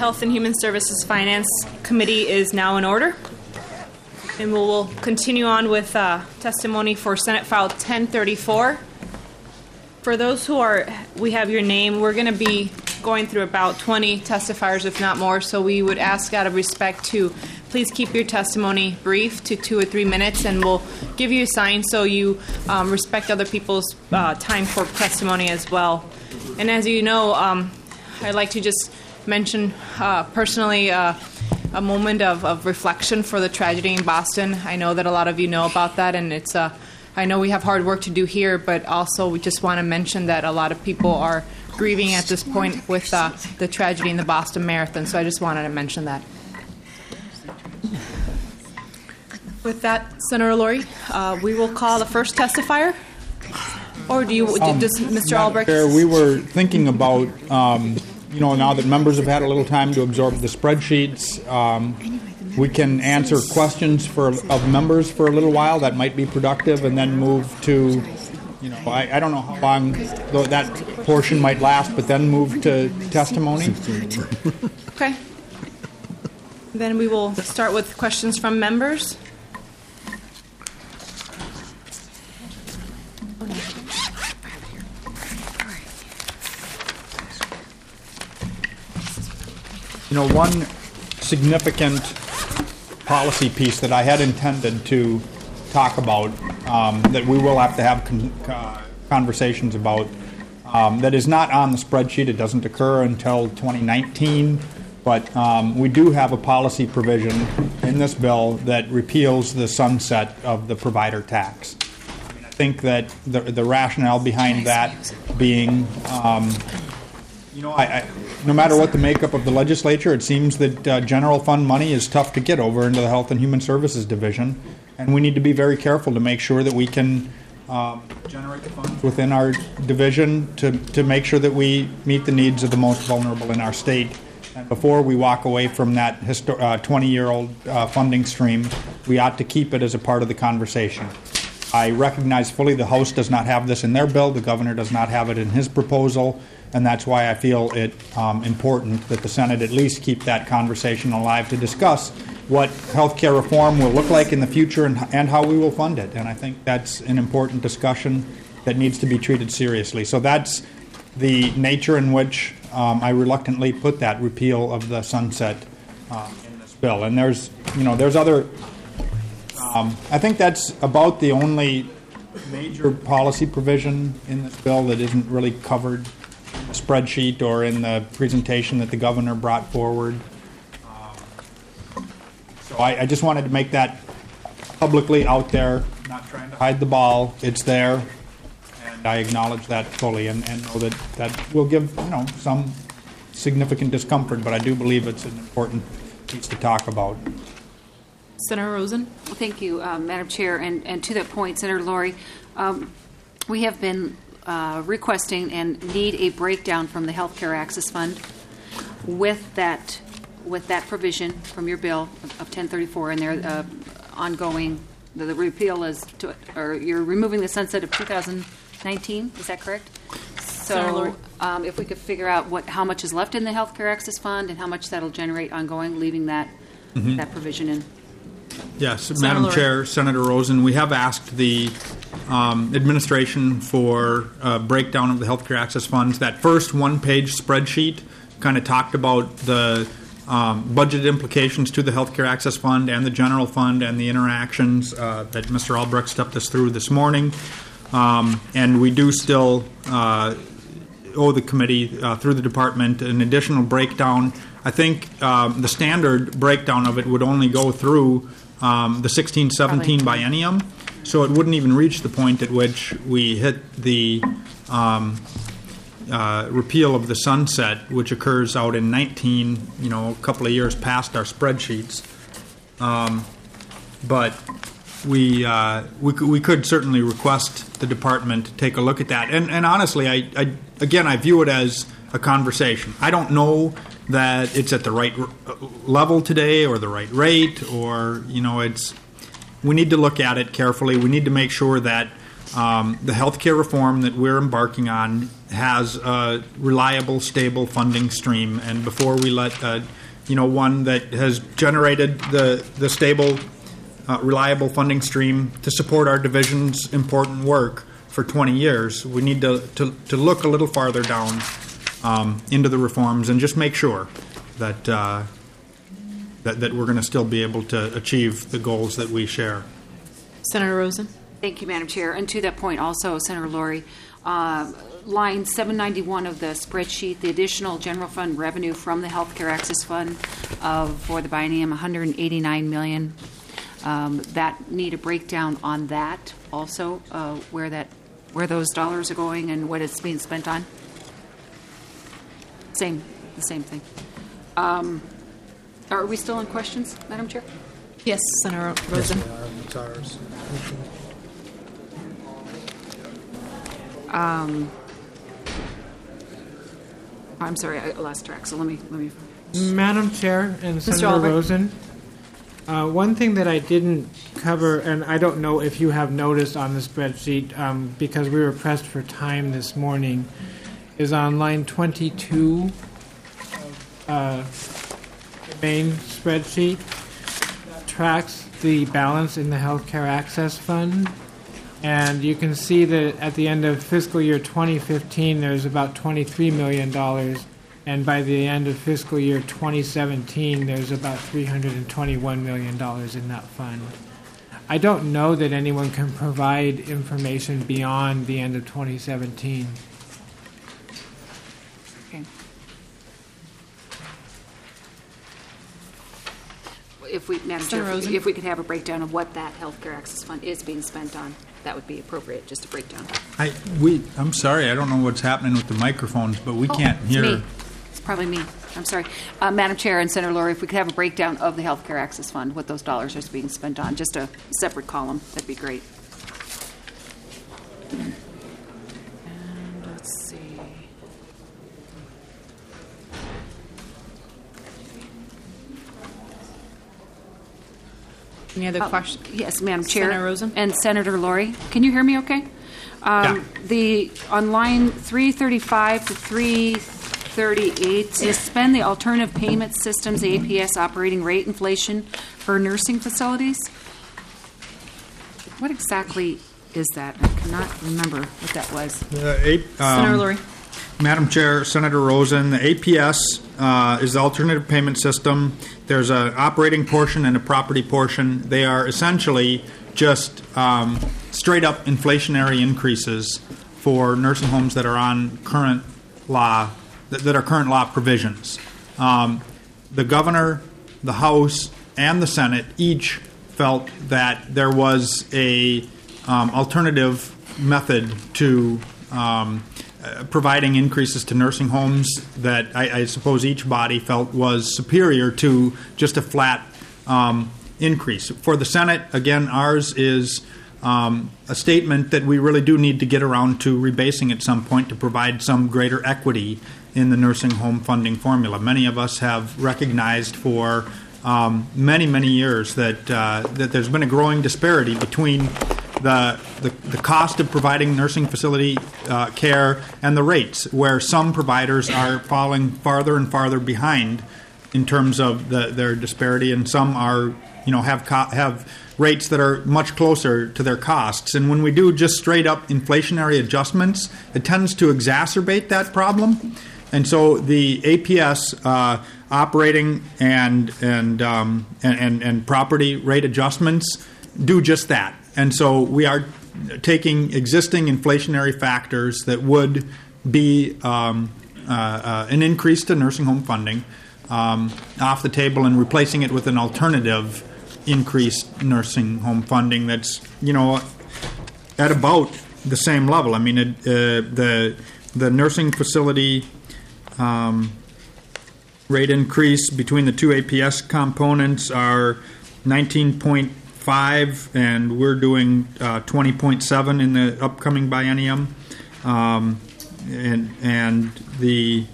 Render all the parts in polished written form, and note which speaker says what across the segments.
Speaker 1: Health and Human Services Finance Committee is now in order. And we'll continue on with testimony for Senate File 1034. For those we have your name, we're going to be going through about 20 testifiers, if not more, so we would ask out of respect to please keep your testimony brief to 2 or 3 minutes, and we'll give you a sign so you respect other people's time for testimony as well. And as you know, I'd like to just mention personally a moment of reflection for the tragedy in Boston. I know that a lot of you know about that, and it's I know we have hard work to do here, but also we just want to mention that a lot of people are grieving at this point with the tragedy in the Boston Marathon, so I just wanted to mention that. With that, Senator Laurie, we will call the first testifier. Or does Mr. Albrecht?
Speaker 2: Chair, we were thinking about, now that members have had a little time to absorb the spreadsheets, we can answer questions of members for a little while. That might be productive, and then move to, I don't know how long that portion might last, but then move to testimony.
Speaker 1: Okay. Then we will start with questions from members.
Speaker 2: One significant policy piece that I had intended to talk about that we will have to have conversations about that is not on the spreadsheet. It doesn't occur until 2019, but we do have a policy provision in this bill that repeals the sunset of the provider tax. I think that the rationale behind that being no matter what the makeup of the legislature, it seems that general fund money is tough to get over into the Health and Human Services Division, and we need to be very careful to make sure that we can generate the funds within our division to make sure that we meet the needs of the most vulnerable in our state. And before we walk away from that 20-year-old funding stream, we ought to keep it as a part of the conversation. I recognize fully the House does not have this in their bill. The governor does not have it in his proposal. And that's why I feel it important that the Senate at least keep that conversation alive to discuss what health care reform will look like in the future and how we will fund it. And I think that's an important discussion that needs to be treated seriously. So that's the nature in which I reluctantly put that repeal of the sunset in this bill. And there's other. I think that's about the only major policy provision in this bill that isn't really covered spreadsheet or in the presentation that the governor brought forward. So I just wanted to make that publicly out there, not trying to hide the ball. It's there, and I acknowledge that fully and know that will give some significant discomfort, but I do believe it's an important piece to talk about.
Speaker 1: Senator Rosen.
Speaker 3: Well, thank you, Madam Chair. And to that point, Senator Laurie, we have been requesting and need a breakdown from the Health Care Access Fund with that provision from your bill of 1034 and their ongoing. The repeal is or you're removing the sunset of 2019. Is that correct? So, if we could figure out how much is left in the Health Care Access Fund and how much that'll generate ongoing, leaving that provision in.
Speaker 2: Yes, Madam Chair, Senator Rosen, we have asked the administration for a breakdown of the healthcare access funds. That first one-page spreadsheet kind of talked about the budget implications to the healthcare access fund and the general fund and the interactions that Mr. Albrecht stepped us through this morning. And we do still owe the committee through the department an additional breakdown. I think the standard breakdown of it would only go through the 16-17 biennium, so it wouldn't even reach the point at which we hit the repeal of the sunset, which occurs out in 19, a couple of years past our spreadsheets. But we could certainly request the department to take a look at that. And honestly, I view it as a conversation. I don't know that it's at the right level today or the right rate, or we need to look at it carefully. We need to make sure that the healthcare reform that we're embarking on has a reliable, stable funding stream, and before we let one that has generated the stable, reliable funding stream to support our division's important work for 20 years, we need to look a little farther down into the reforms and just make sure that that we're going to still be able to achieve the goals that we share.
Speaker 1: Senator Rosen.
Speaker 3: Thank you, Madam Chair. And to that point also, Senator Laurie, line 791 of the spreadsheet, the additional general fund revenue from the Healthcare Access Fund for the biennium, $189 million. That need a breakdown on that also, where those dollars are going and what it's being spent on. The same thing. Are we still in questions, Madam Chair?
Speaker 1: Yes, Senator Rosen.
Speaker 3: I'm sorry, I lost track. So let me.
Speaker 4: Madam Chair and
Speaker 1: Mr.
Speaker 4: Senator
Speaker 1: Albert.
Speaker 4: Rosen, one thing that I didn't cover, and I don't know if you have noticed on the spreadsheet, because we were pressed for time this morning, is on line 22 of the main spreadsheet, that tracks the balance in the Healthcare Access Fund. And you can see that at the end of fiscal year 2015, there's about $23 million. And by the end of fiscal year 2017, there's about $321 million in that fund. I don't know that anyone can provide information beyond the end of 2017.
Speaker 3: Okay. If we, Madam
Speaker 1: Senator
Speaker 3: Chair,
Speaker 1: Rosen.
Speaker 3: if we could have a breakdown of what that Healthcare Access Fund is being spent on, that would be appropriate, just a breakdown.
Speaker 2: I'm sorry, I don't know what's happening with the microphones, but we can't
Speaker 3: It's
Speaker 2: hear.
Speaker 3: me. It's probably me. I'm sorry. Madam Chair and Senator Laurie, if we could have a breakdown of the Healthcare Access Fund, what those dollars are being spent on, just a separate column, that'd be great. And let's see.
Speaker 1: Any other questions?
Speaker 3: Yes, Madam Chair.
Speaker 1: Senator Rosen?
Speaker 3: And Senator Laurie. Can you hear me okay?
Speaker 2: Yeah.
Speaker 3: On line 335 to 338, suspend the alternative payment systems, the APS operating rate inflation for nursing facilities. What exactly is that? I cannot remember what that was.
Speaker 1: Senator Laurie.
Speaker 2: Madam Chair, Senator Rosen, the APS is the alternative payment system. There's an operating portion and a property portion. They are essentially just straight up inflationary increases for nursing homes that are on current law, that are current law provisions. The governor, the House, and the Senate each felt that there was a alternative method to providing increases to nursing homes that I suppose each body felt was superior to just a flat increase. For the Senate, again, ours is a statement that we really do need to get around to rebasing at some point to provide some greater equity in the nursing home funding formula. Many of us have recognized for many, many years that there's been a growing disparity between the cost of providing nursing facility care and the rates, where some providers are falling farther and farther behind in terms of their disparity, and some are have rates that are much closer to their costs. And when we do just straight up inflationary adjustments, it tends to exacerbate that problem. And so the APS operating and property rate adjustments do just that. And so we are taking existing inflationary factors that would be an increase to nursing home funding off the table and replacing it with an alternative increased nursing home funding that's at about the same level. I mean, the nursing facility rate increase between the two APS components are 19.5, and we're doing 20.7 in the upcoming biennium, and the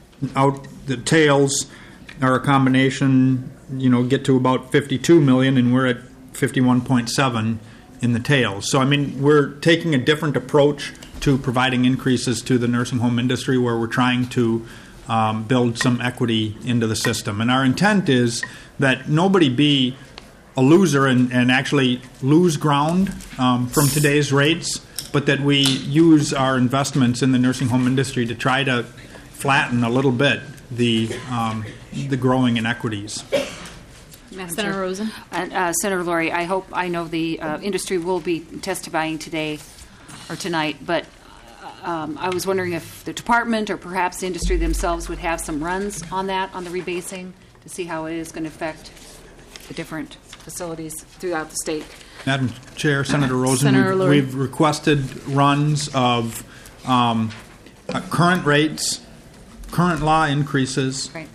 Speaker 2: tails are a combination. Get to about 52 million, and we're at 51.7 in the tails. So, I mean, we're taking a different approach to providing increases to the nursing home industry, where we're trying to build some equity into the system. And our intent is that nobody be a loser and actually lose ground from today's rates, but that we use our investments in the nursing home industry to try to flatten a little bit the growing inequities.
Speaker 3: Madam
Speaker 1: Senator
Speaker 3: Chair.
Speaker 1: Rosen.
Speaker 3: And Senator Laurie, I know the industry will be testifying today or tonight, but I was wondering if the department or perhaps the industry themselves would have some runs on that, on the rebasing, to see how it is going to affect the different facilities throughout the state.
Speaker 2: Madam Chair, Senator Rosen,
Speaker 1: Senator Lurie.
Speaker 2: we've requested runs of current rates, current law increases,
Speaker 3: Right.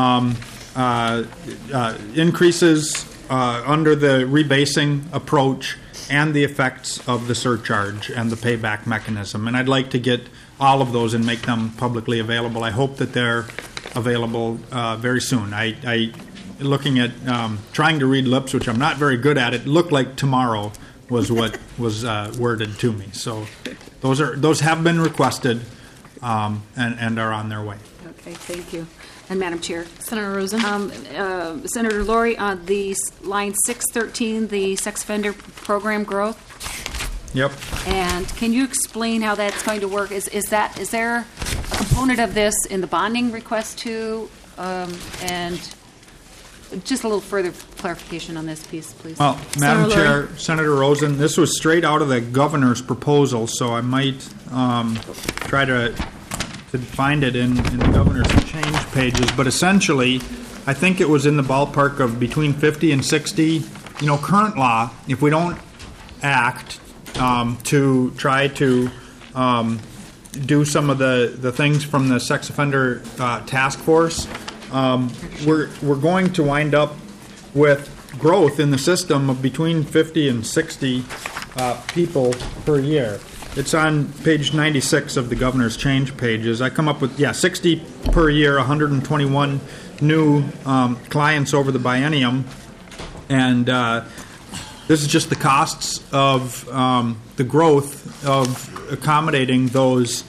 Speaker 2: Increases under the rebasing approach, and the effects of the surcharge and the payback mechanism. And I'd like to get all of those and make them publicly available. I hope that they're available very soon. I looking at trying to read lips, which I'm not very good at. It looked like tomorrow was what was worded to me. So those have been requested and are on their way.
Speaker 3: Okay, thank you. And Madam Chair,
Speaker 1: Senator Rosen.
Speaker 3: Senator Laurie, on the line 613, the sex offender program growth,
Speaker 2: Yep.
Speaker 3: and can you explain how that's going to work? Is there a component of this in the bonding request too? And just a little further clarification on this piece, please.
Speaker 2: Well, Madam
Speaker 1: Senator
Speaker 2: Chair, Senator Rosen, this was straight out of the governor's proposal, so I might try to find it in the governor's change pages. But essentially, I think it was in the ballpark of between 50 and 60. You know, current law, if we don't act to try to do some of the things from the sex offender task force, we're going to wind up with growth in the system of between 50 and 60 people per year. It's on page 96 of the governor's change pages. I come up with 60 per year, 121 new clients over the biennium, and this is just the costs of the growth of accommodating those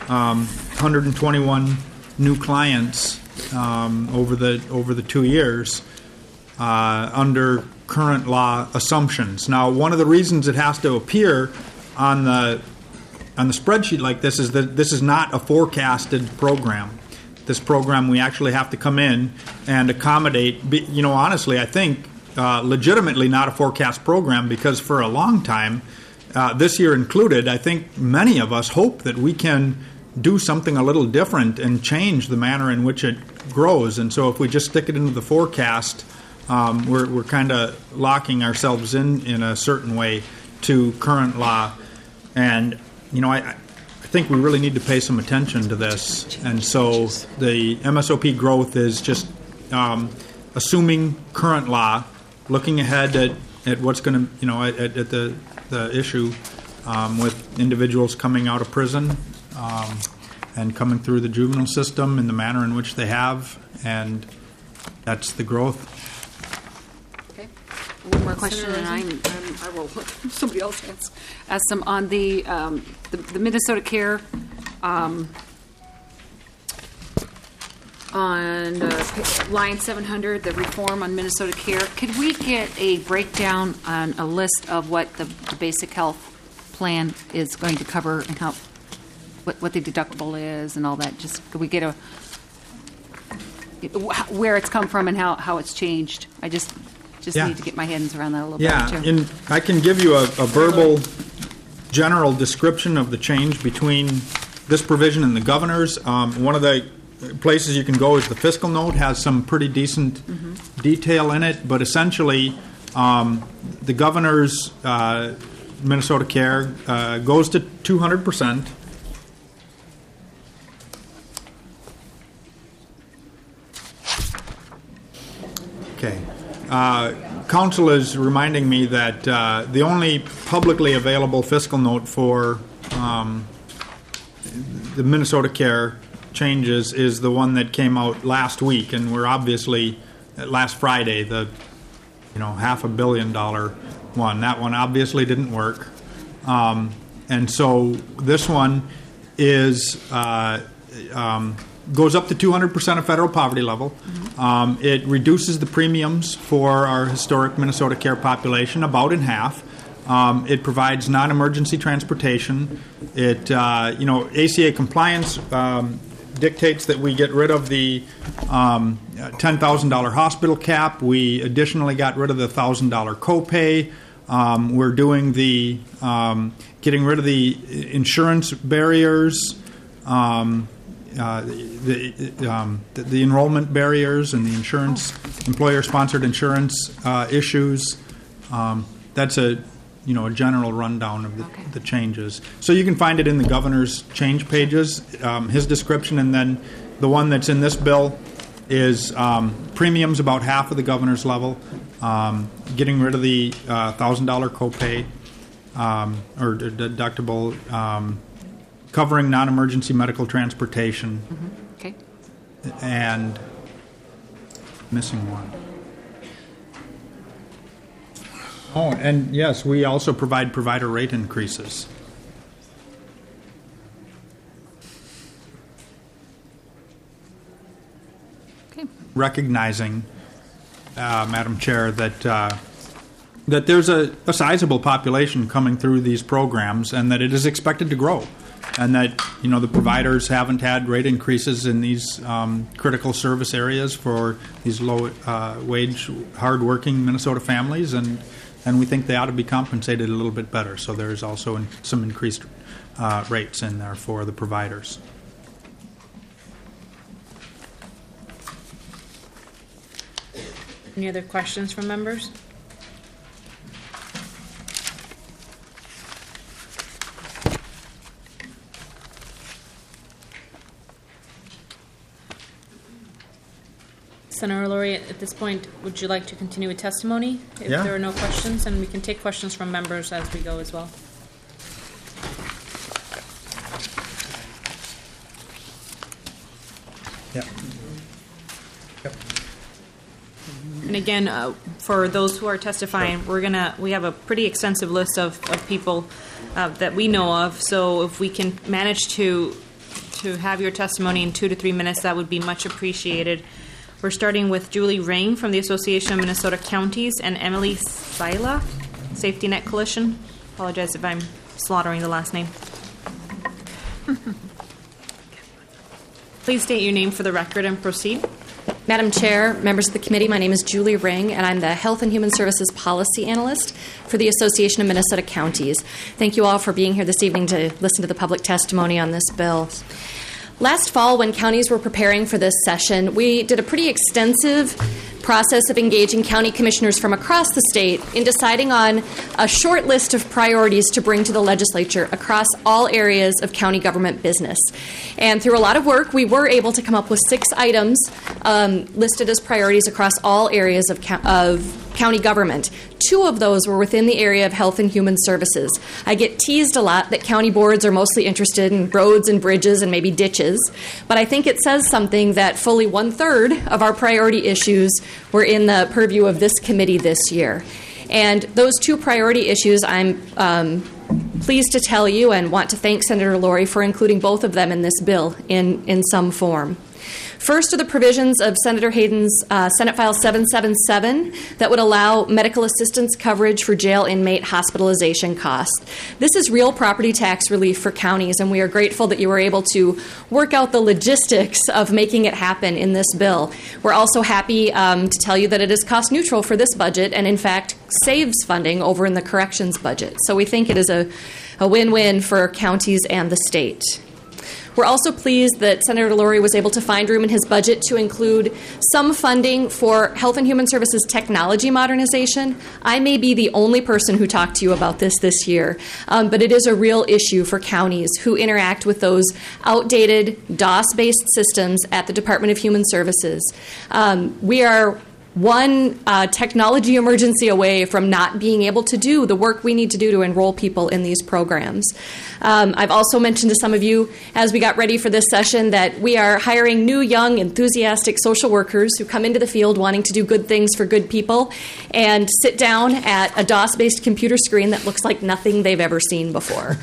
Speaker 2: 121 new clients over the 2 years under current law assumptions. Now, one of the reasons it has to appear on the spreadsheet like this is that this is not a forecasted program. This program, we actually have to come in and accommodate. You know, honestly, I think legitimately not a forecast program, because for a long time, this year included, I think many of us hope that we can do something a little different and change the manner in which it grows. And so if we just stick it into the forecast, we're kind of locking ourselves in a certain way to current law. And, you know, I think we really need to pay some attention to this. And so the MSOP growth is just assuming current law, looking ahead at what's going to, you know, at the issue with individuals coming out of prison and coming through the juvenile system in the manner in which they have, and that's the growth.
Speaker 3: Okay. One more question, and I will let somebody else ask some on the Minnesota Care. On line 700, the reform on Minnesota Care, could we get a breakdown on a list of what the basic health plan is going to cover and how what the deductible is and all that? Just could we get where it's come from and how it's changed? I just need to get my hands around that a little bit too.
Speaker 2: Yeah, I can give you a verbal general description of the change between this provision and the governor's. One of the places you can go is the fiscal note, has some pretty decent detail in it, but essentially the governor's Minnesota Care goes to 200%. Okay. Council is reminding me that the only publicly available fiscal note for the Minnesota Care changes is the one that came out last week, and we're obviously last Friday, the $500 million one. That one obviously didn't work. And so this one is goes up to 200% of federal poverty level. It reduces the premiums for our historic Minnesota Care population about in half. It provides non-emergency transportation. It, ACA compliance dictates that we get rid of the $10,000 hospital cap. We additionally got rid of the $1,000 copay. We're doing the getting rid of the insurance barriers, the enrollment barriers, and the insurance employer-sponsored insurance issues. That's a general rundown of the changes. So you can find it in the governor's change pages, his description, and then the one that's in this bill is premiums about half of the governor's level, getting rid of the $1,000 copay or deductible, covering non-emergency medical transportation,
Speaker 3: Okay.
Speaker 2: and missing one. Oh, and yes, we also provide provider rate increases.
Speaker 3: Okay.
Speaker 2: Recognizing, Madam Chair, that there's a sizable population coming through these programs, and that it is expected to grow, and that the providers haven't had rate increases in these critical service areas for these low wage, hard-working Minnesota families, and we think they ought to be compensated a little bit better. So there's also some increased rates in there for the providers.
Speaker 1: Any other questions from members? Senator Laurie, at this point, would you like to continue with testimony? If
Speaker 2: Yeah.
Speaker 1: there are no questions, and we can take questions from members as we go as well.
Speaker 2: Yep.
Speaker 1: And again, for those who are testifying, we have a pretty extensive list of people that we know of. So if we can manage to have your testimony in 2 to 3 minutes, that would be much appreciated. We're starting with Julie Ring from the Association of Minnesota Counties and Emily Sila, Safety Net Coalition. Apologize if I'm slaughtering the last name. Please state your name for the record and proceed.
Speaker 5: Madam Chair, members of the committee, my name is Julie Ring, and I'm the Health and Human Services Policy Analyst for the Association of Minnesota Counties. Thank you all for being here this evening to listen to the public testimony on this bill. Last fall, when counties were preparing for this session, we did a pretty extensive process of engaging county commissioners from across the state in deciding on a short list of priorities to bring to the legislature across all areas of county government business. And through a lot of work, we were able to come up with 6 items listed as priorities across all areas of county government. 2 of those were within the area of health and human services. I get teased a lot that county boards are mostly interested in roads and bridges and maybe ditches, but I think it says something that fully 1/3 of our priority issues were in the purview of this committee this year. And those 2 priority issues, I'm pleased to tell you and want to thank Senator Laurie for including both of them in this bill in some form. First are the provisions of Senator Hayden's Senate File 777 that would allow medical assistance coverage for jail inmate hospitalization costs. This is real property tax relief for counties, and we are grateful that you were able to work out the logistics of making it happen in this bill. We're also happy to tell you that it is cost neutral for this budget and, in fact, saves funding over in the corrections budget. So we think it is a win-win for counties and the state. We're also pleased that Senator Laurie was able to find room in his budget to include some funding for Health and Human Services technology modernization. I may be the only person who talked to you about this year, but it is a real issue for counties who interact with those outdated DOS-based systems at the Department of Human Services. We are one technology emergency away from not being able to do the work we need to do to enroll people in these programs. I've also mentioned to some of you as we got ready for this session that we are hiring new, young, enthusiastic social workers who come into the field wanting to do good things for good people and sit down at a DOS-based computer screen that looks like nothing they've ever seen before.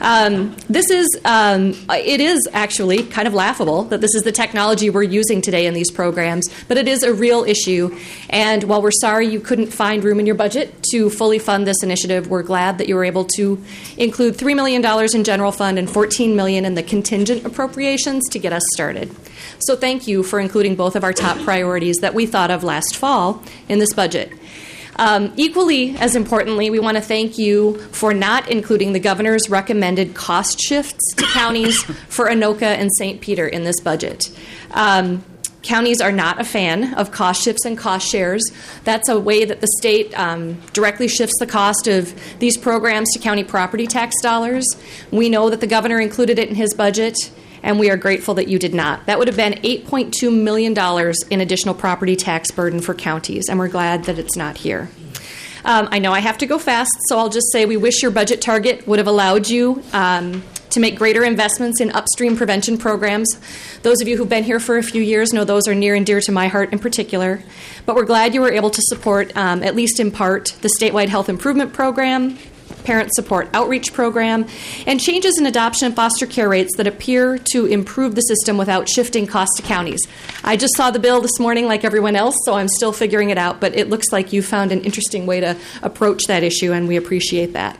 Speaker 5: It is actually kind of laughable that this is the technology we're using today in these programs, but it is a real issue. And while we're sorry you couldn't find room in your budget to fully fund this initiative, we're glad that you were able to include $3 million in general fund and $14 million in the contingent appropriations to get us started. So thank you for including both of our top priorities that we thought of last fall in this budget. Equally as importantly, we want to thank you for not including the governor's recommended cost shifts to counties for Anoka and St. Peter in this budget. Counties are not a fan of cost shifts and cost shares. That's a way that the state directly shifts the cost of these programs to county property tax dollars. We know that the governor included it in his budget, and we are grateful that you did not. That would have been $8.2 million in additional property tax burden for counties, and we're glad that it's not here. I know I have to go fast, so I'll just say we wish your budget target would have allowed you to make greater investments in upstream prevention programs. Those of you who've been here for a few years know those are near and dear to my heart in particular. But we're glad you were able to support, at least in part, the statewide health improvement program, parent support outreach program, and changes in adoption and foster care rates that appear to improve the system without shifting costs to counties. I just saw the bill this morning like everyone else, so I'm still figuring it out, but it looks like you found an interesting way to approach that issue, and we appreciate that.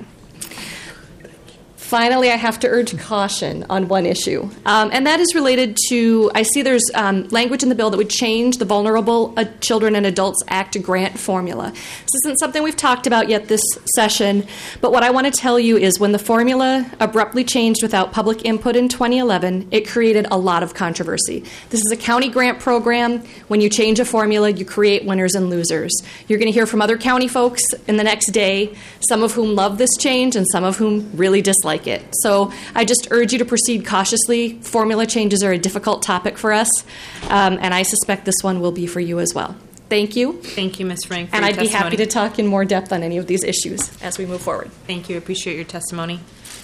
Speaker 5: Finally, I have to urge caution on one issue, and that is related to, I see there's language in the bill that would change the Vulnerable Children and Adults Act grant formula. This isn't something we've talked about yet this session, but what I want to tell you is when the formula abruptly changed without public input in 2011, it created a lot of controversy. This is a county grant program. When you change a formula, you create winners and losers. You're going to hear from other county folks in the next day, some of whom love this change and some of whom really dislike it. So I just urge you to proceed cautiously. Formula changes are a difficult topic for us, and I suspect this one will be for you as well. Thank you.
Speaker 1: Thank you, Ms. Frank, for
Speaker 5: and
Speaker 1: your
Speaker 5: I'd
Speaker 1: testimony.
Speaker 5: be happy to talk in more depth on any of these issues as we move forward.
Speaker 1: Thank you. I appreciate your testimony.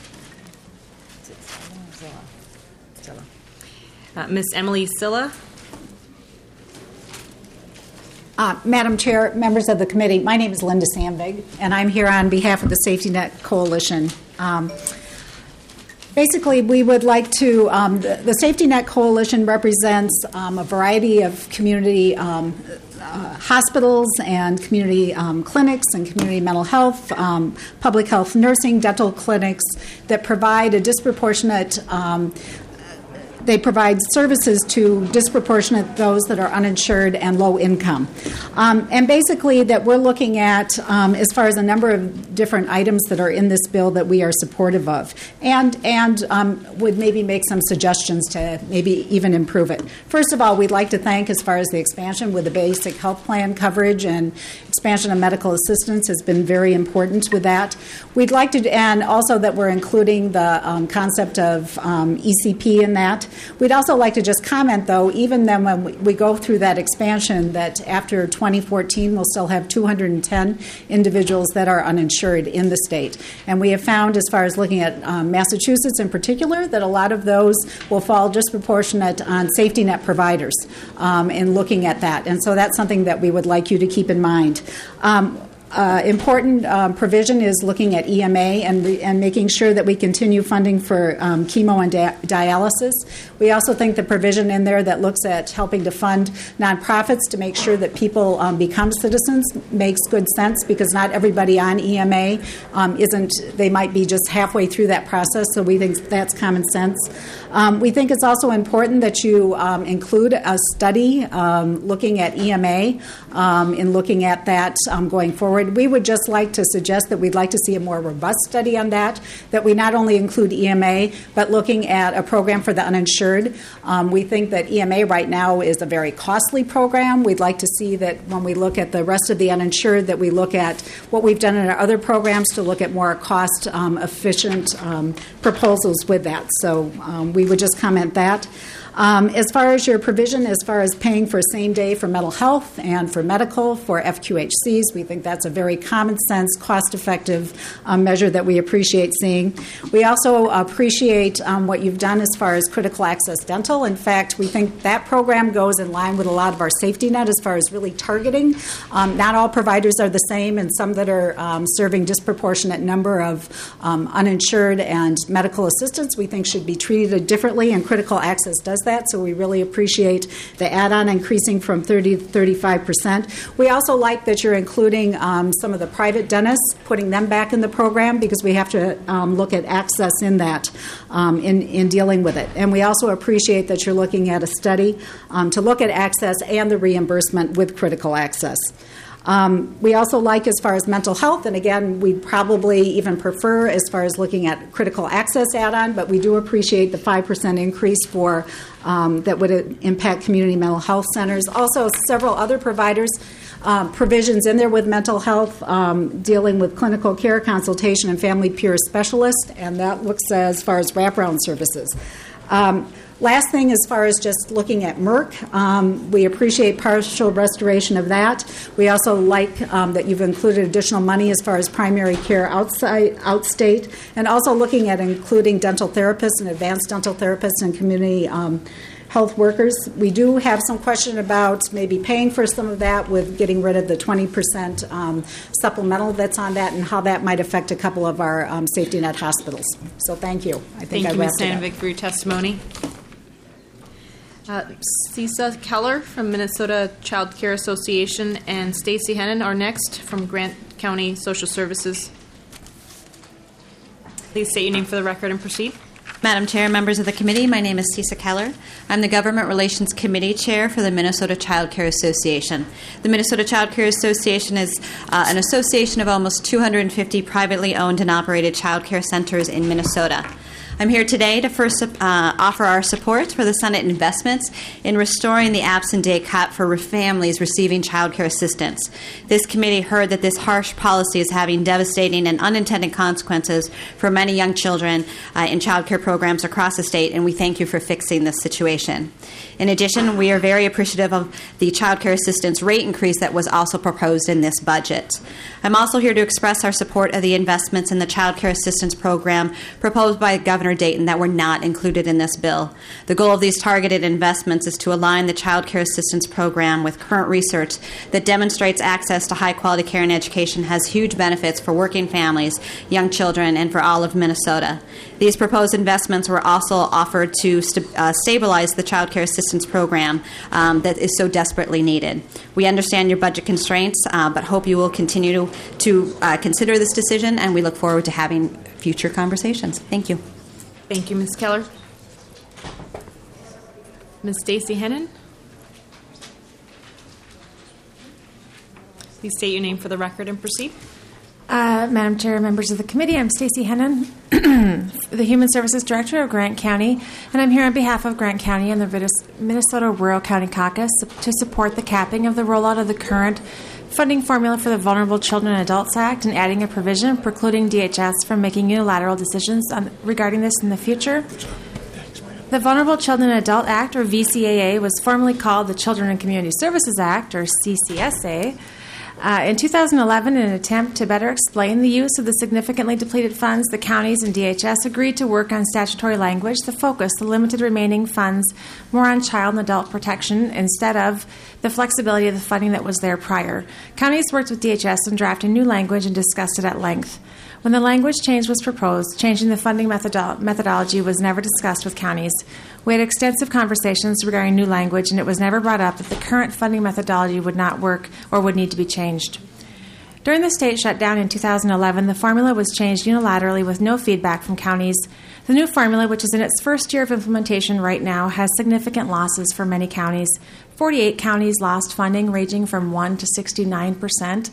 Speaker 1: Ms. Emily Silla.
Speaker 6: Madam Chair, members of the committee, my name is Linda Sandvig, and I'm here on behalf of the Safety Net Coalition. Basically, we would like to, the Safety Net Coalition represents a variety of community hospitals and community clinics and community mental health, public health nursing, dental clinics that provide a disproportionate they provide services to disproportionate those that are uninsured and low income. And basically that we're looking at as far as a number of different items that are in this bill that we are supportive of and would maybe make some suggestions to maybe even improve it. First of all, we'd like to thank as far as the expansion with the basic health plan coverage and expansion of medical assistance has been very important with that. We'd like to, and also that we're including the concept of ECP in that. We'd also like to just comment, though, even then when we go through that expansion, that after 2014 we'll still have 210 individuals that are uninsured in the state. And we have found, as far as looking at Massachusetts in particular, that a lot of those will fall disproportionate on safety net providers in looking at that. And so that's something that we would like you to keep in mind. Important provision is looking at EMA and making sure that we continue funding for chemo and dialysis. We also think the provision in there that looks at helping to fund nonprofits to make sure that people become citizens makes good sense, because not everybody on EMA they might be just halfway through that process, so we think that's common sense. We think it's also important that you include a study looking at EMA in looking at that going forward. We would just like to suggest that we'd like to see a more robust study on that we not only include EMA, but looking at a program for the uninsured. We think that EMA right now is a very costly program. We'd like to see that when we look at the rest of the uninsured, that we look at what we've done in our other programs to look at more cost-efficient proposals with that. So we would just comment that. As far as your provision, as far as paying for same day for mental health and for medical, for FQHCs, we think that's a very common sense, cost-effective measure that we appreciate seeing. We also appreciate what you've done as far as critical access dental. In fact, we think that program goes in line with a lot of our safety net as far as really targeting. Not all providers are the same, and some that are serving disproportionate number of uninsured and medical assistants we think should be treated differently, and critical access does that, so we really appreciate the add-on increasing from 30 to 35%. We also like that you're including some of the private dentists, putting them back in the program, because we have to look at access in that, in dealing with it. And we also appreciate that you're looking at a study to look at access and the reimbursement with critical access. We also like as far as mental health, and again, we'd probably even prefer as far as looking at critical access add-on, but we do appreciate the 5% increase for that would impact community mental health centers. Also, several other providers, provisions in there with mental health, dealing with clinical care, consultation, and family peer specialist, and that looks as far as wraparound services. Last thing, as far as just looking at Merck, we appreciate partial restoration of that. We also like that you've included additional money as far as primary care outstate, and also looking at including dental therapists and advanced dental therapists and community health workers. We do have some question about maybe paying for some of that with getting rid of the 20% supplemental that's on that, and how that might affect a couple of our safety net hospitals. So thank you. I think
Speaker 1: Thank
Speaker 6: I
Speaker 1: you, Ms.
Speaker 6: wrapped it up.
Speaker 1: Stanovic, for your testimony. Cisa Keller from Minnesota Child Care Association and Stacy Hennon are next from Grant County Social Services. Please state your name for the record and proceed.
Speaker 7: Madam Chair, members of the committee, my name is Cisa Keller. I'm the Government Relations Committee Chair for the Minnesota Child Care Association. The Minnesota Child Care Association is an association of almost 250 privately owned and operated child care centers in Minnesota. I'm here today to first offer our support for the Senate investments in restoring the absent day cap for families receiving child care assistance. This committee heard that this harsh policy is having devastating and unintended consequences for many young children in child care programs across the state, and we thank you for fixing this situation. In addition, we are very appreciative of the child care assistance rate increase that was also proposed in this budget. I'm also here to express our support of the investments in the child care assistance program proposed by Governor Dayton that were not included in this bill. The goal of these targeted investments is to align the child care assistance program with current research that demonstrates access to high-quality care and education has huge benefits for working families, young children, and for all of Minnesota. These proposed investments were also offered to stabilize the child care assistance program that is so desperately needed. We understand your budget constraints, but hope you will continue to consider this decision, and we look forward to having future conversations. Thank you.
Speaker 1: Thank you, Ms. Keller. Ms. Stacy Hennon. Please state your name for the record and proceed.
Speaker 8: Madam Chair, members of the committee, I'm Stacy Hennon, the Human Services Director of Grant County, and I'm here on behalf of Grant County and the Minnesota Rural County Caucus to support the capping of the rollout of the current funding formula for the Vulnerable Children and Adults Act and adding a provision precluding DHS from making unilateral decisions regarding this in the future. The Vulnerable Children and Adult Act, or VCAA, was formerly called the Children and Community Services Act, or CCSA. In 2011, in an attempt to better explain the use of the significantly depleted funds, the counties and DHS agreed to work on statutory language to focus the limited remaining funds more on child and adult protection instead of the flexibility of the funding that was there prior. Counties worked with DHS in drafting new language and discussed it at length. When the language change was proposed, changing the funding methodology was never discussed with counties. We had extensive conversations regarding new language, and it was never brought up that the current funding methodology would not work or would need to be changed. During the state shutdown in 2011, the formula was changed unilaterally with no feedback from counties. The new formula, which is in its first year of implementation right now, has significant losses for many counties. 48 counties lost funding, ranging from 1% to 69%.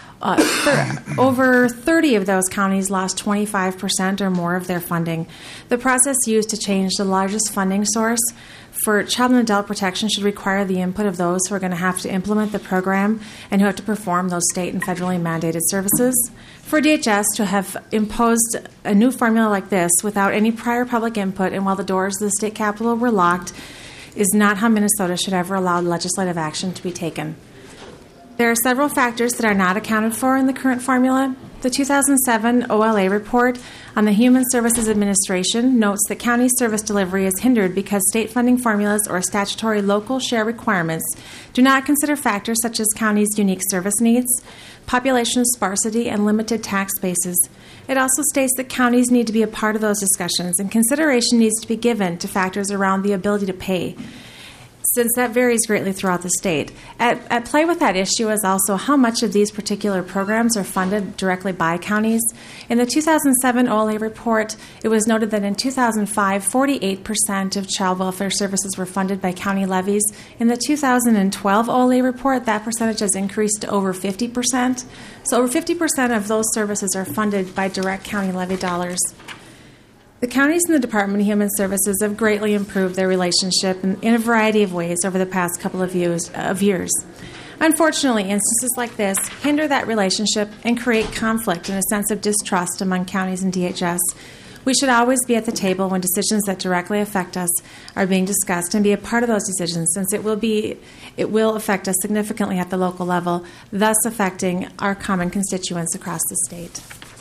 Speaker 8: Over 30 of those counties lost 25% or more of their funding. The process used to change the largest funding source for child and adult protection should require the input of those who are going to have to implement the program and who have to perform those state and federally mandated services. For DHS to have imposed a new formula like this without any prior public input and while the doors of the state capitol were locked is not how Minnesota should ever allow legislative action to be taken. There are several factors that are not accounted for in the current formula. The 2007 OLA report on the Human Services Administration notes that county service delivery is hindered because state funding formulas or statutory local share requirements do not consider factors such as counties' unique service needs, population sparsity, and limited tax bases. It also states that counties need to be a part of those discussions, and consideration needs to be given to factors around the ability to pay, since that varies greatly throughout the state. At play with that issue is also how much of these particular programs are funded directly by counties. In the 2007 OLA report, it was noted that in 2005, 48% of child welfare services were funded by county levies. In the 2012 OLA report, that percentage has increased to over 50%. So over 50% of those services are funded by direct county levy dollars. The counties and the Department of Human Services have greatly improved their relationship in a variety of ways over the past couple of years. Unfortunately, instances like this hinder that relationship and create conflict and a sense of distrust among counties and DHS. We should always be at the table when decisions that directly affect us are being discussed and be a part of those decisions, since it will affect us significantly at the local level, thus affecting our common constituents across the state.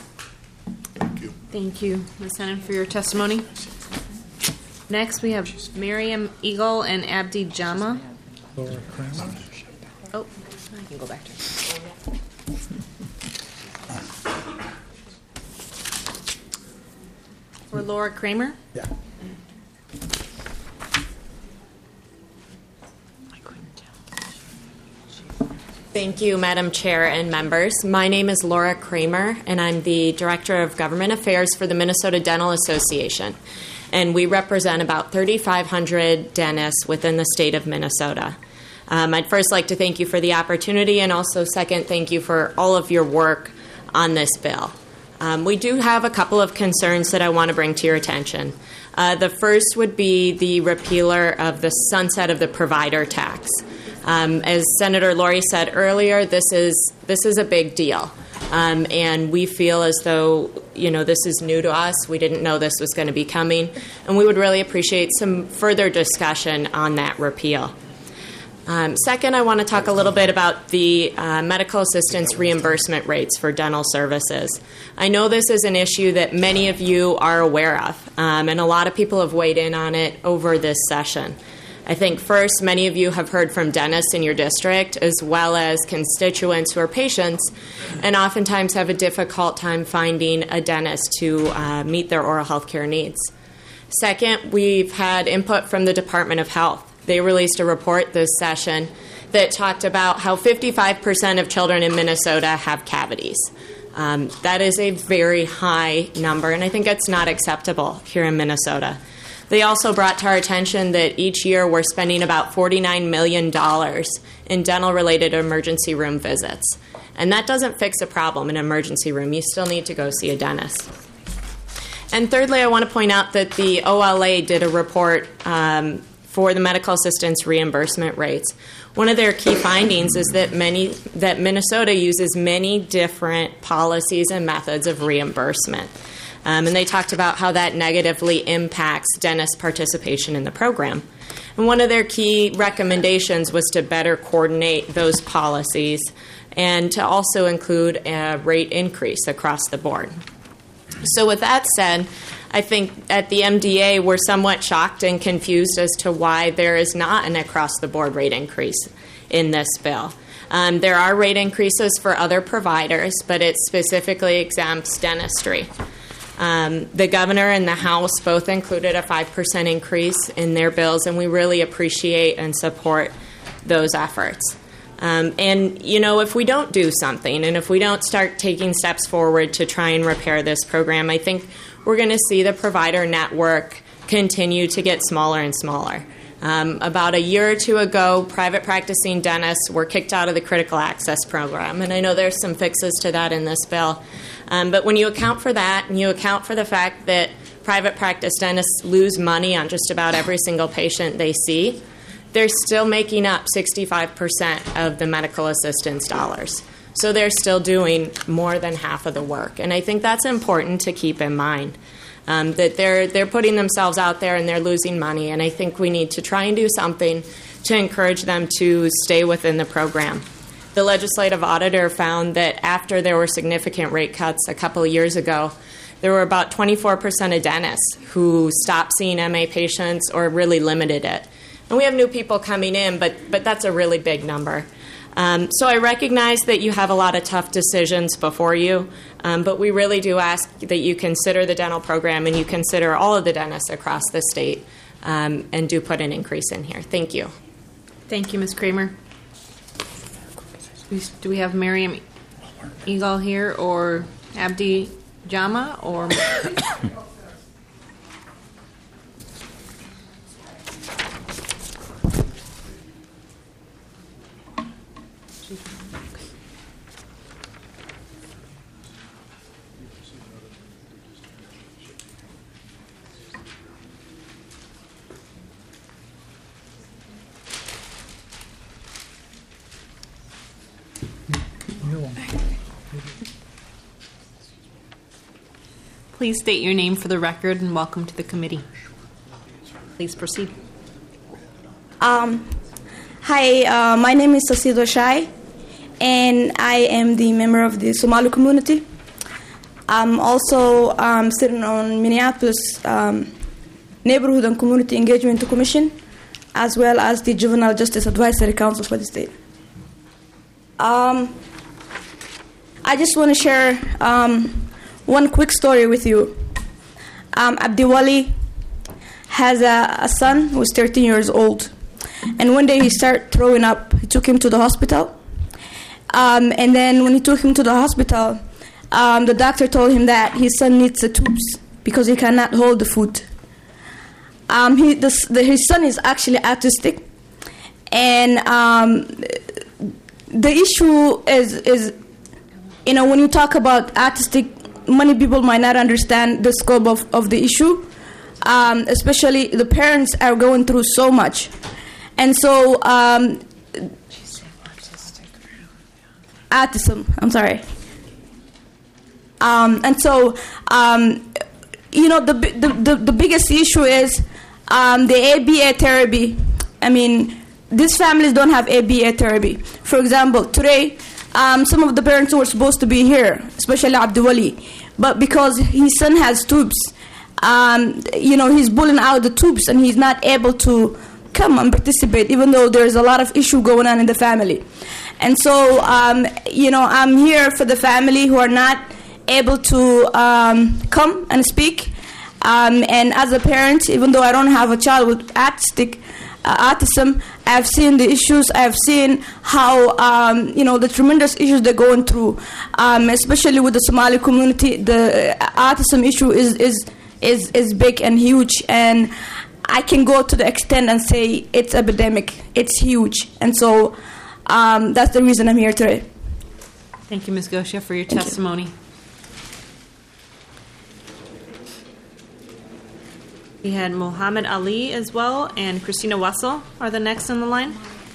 Speaker 1: Thank you, Ms. Hennen, for your testimony. Next, we have Miriam Eagle and Abdi Jama. Oh, I can go back to her. For Laura Kramer.
Speaker 9: Yeah.
Speaker 10: Thank you, Madam Chair and members. My name is Laura Kramer, and I'm the Director of Government Affairs for the Minnesota Dental Association. And we represent about 3,500 dentists within the state of Minnesota. I'd first like to thank you for the opportunity, and also second, thank you for all of your work on this bill. We do have a couple of concerns that I want to bring to your attention. The first would be the repealer of the sunset of the provider tax. As Senator Laurie said earlier, this is a big deal, and we feel as though this is new to us. We didn't know this was going to be coming, and we would really appreciate some further discussion on that repeal. Second, I want to talk a little bit about the medical assistance reimbursement rates for dental services. I know this is an issue that many of you are aware of, and a lot of people have weighed in on it over this session. I think first, many of you have heard from dentists in your district, as well as constituents who are patients, and oftentimes have a difficult time finding a dentist to meet their oral health care needs. Second, we've had input from the Department of Health. They released a report this session that talked about how 55% of children in Minnesota have cavities. That is a very high number, and I think it's not acceptable here in Minnesota. They also brought to our attention that each year we're spending about $49 million in dental-related emergency room visits. And that doesn't fix a problem in an emergency room. You still need to go see a dentist. And thirdly, I want to point out that the OLA did a report for the medical assistance reimbursement rates. One of their key findings is that Minnesota uses many different policies and methods of reimbursement. And they talked about how that negatively impacts dentist participation in the program. And one of their key recommendations was to better coordinate those policies and to also include a rate increase across the board. So with that said, I think at the MDA we're somewhat shocked and confused as to why there is not an across-the-board rate increase in this bill. There are rate increases for other providers, but it specifically exempts dentistry. The governor and the House both included a 5% increase in their bills, and we really appreciate and support those efforts. And, if we don't do something, and if we don't start taking steps forward to try and repair this program, I think we're going to see the provider network continue to get smaller and smaller. About a year or two ago, private practicing dentists were kicked out of the critical access program, and I know there's some fixes to that in this bill. But when you account for that, and you account for the fact that private practice dentists lose money on just about every single patient they see, they're still making up 65% of the medical assistance dollars. So they're still doing more than half of the work. And I think that's important to keep in mind. that they're putting themselves out there and they're losing money. And I think we need to try and do something to encourage them to stay within the program. The legislative auditor found that after there were significant rate cuts a couple of years ago, there were about 24% of dentists who stopped seeing MA patients or really limited it. And we have new people coming in, but that's a really big number. So I recognize that you have a lot of tough decisions before you, but we really do ask that you consider the dental program and you consider all of the dentists across the state and do put an increase in here. Thank you.
Speaker 1: Thank you, Ms. Kramer. Do we have Miriam Eagle here or Abdi Jama or... Please state your name for the record and welcome to the committee. Please proceed.
Speaker 9: Hi, my name is Sasido Shai, and I am the member of the Somali community. I'm also sitting on Minneapolis Neighborhood and Community Engagement Commission, as well as the Juvenile Justice Advisory Council for the state. I just want to share one quick story with you. Abdiwali has a son who's 13 years old. And one day he started throwing up. He took him to the hospital. And then when he took him to the hospital, the doctor told him that his son needs the tubes because he cannot hold the food. His son is actually autistic. And the issue is, you know, when you talk about autistic, many people might not understand the scope of the issue. Especially the parents are going through so much. And so, autism, I'm sorry. And so, you know, the biggest issue is the ABA therapy. I mean, these families don't have ABA therapy. For example, today, some of the parents were supposed to be here, especially Abdiwali, but because his son has tubes, you know, he's pulling out the tubes and he's not able to come and participate, even though there's a lot of issue going on in the family. And so, you know, I'm here for the family who are not able to come and speak. And as a parent, even though I don't have a child with autism, I've seen the issues. I've seen how, you know, the tremendous issues they're going through, especially with the Somali community. The autism issue is big and huge, and I can go to the extent and say it's epidemic. It's huge, and so that's the reason I'm here today.
Speaker 1: Thank you, Ms. Gosha, for your testimony. We had Muhammad Ali as well, and Christina Wessel are the next on the line.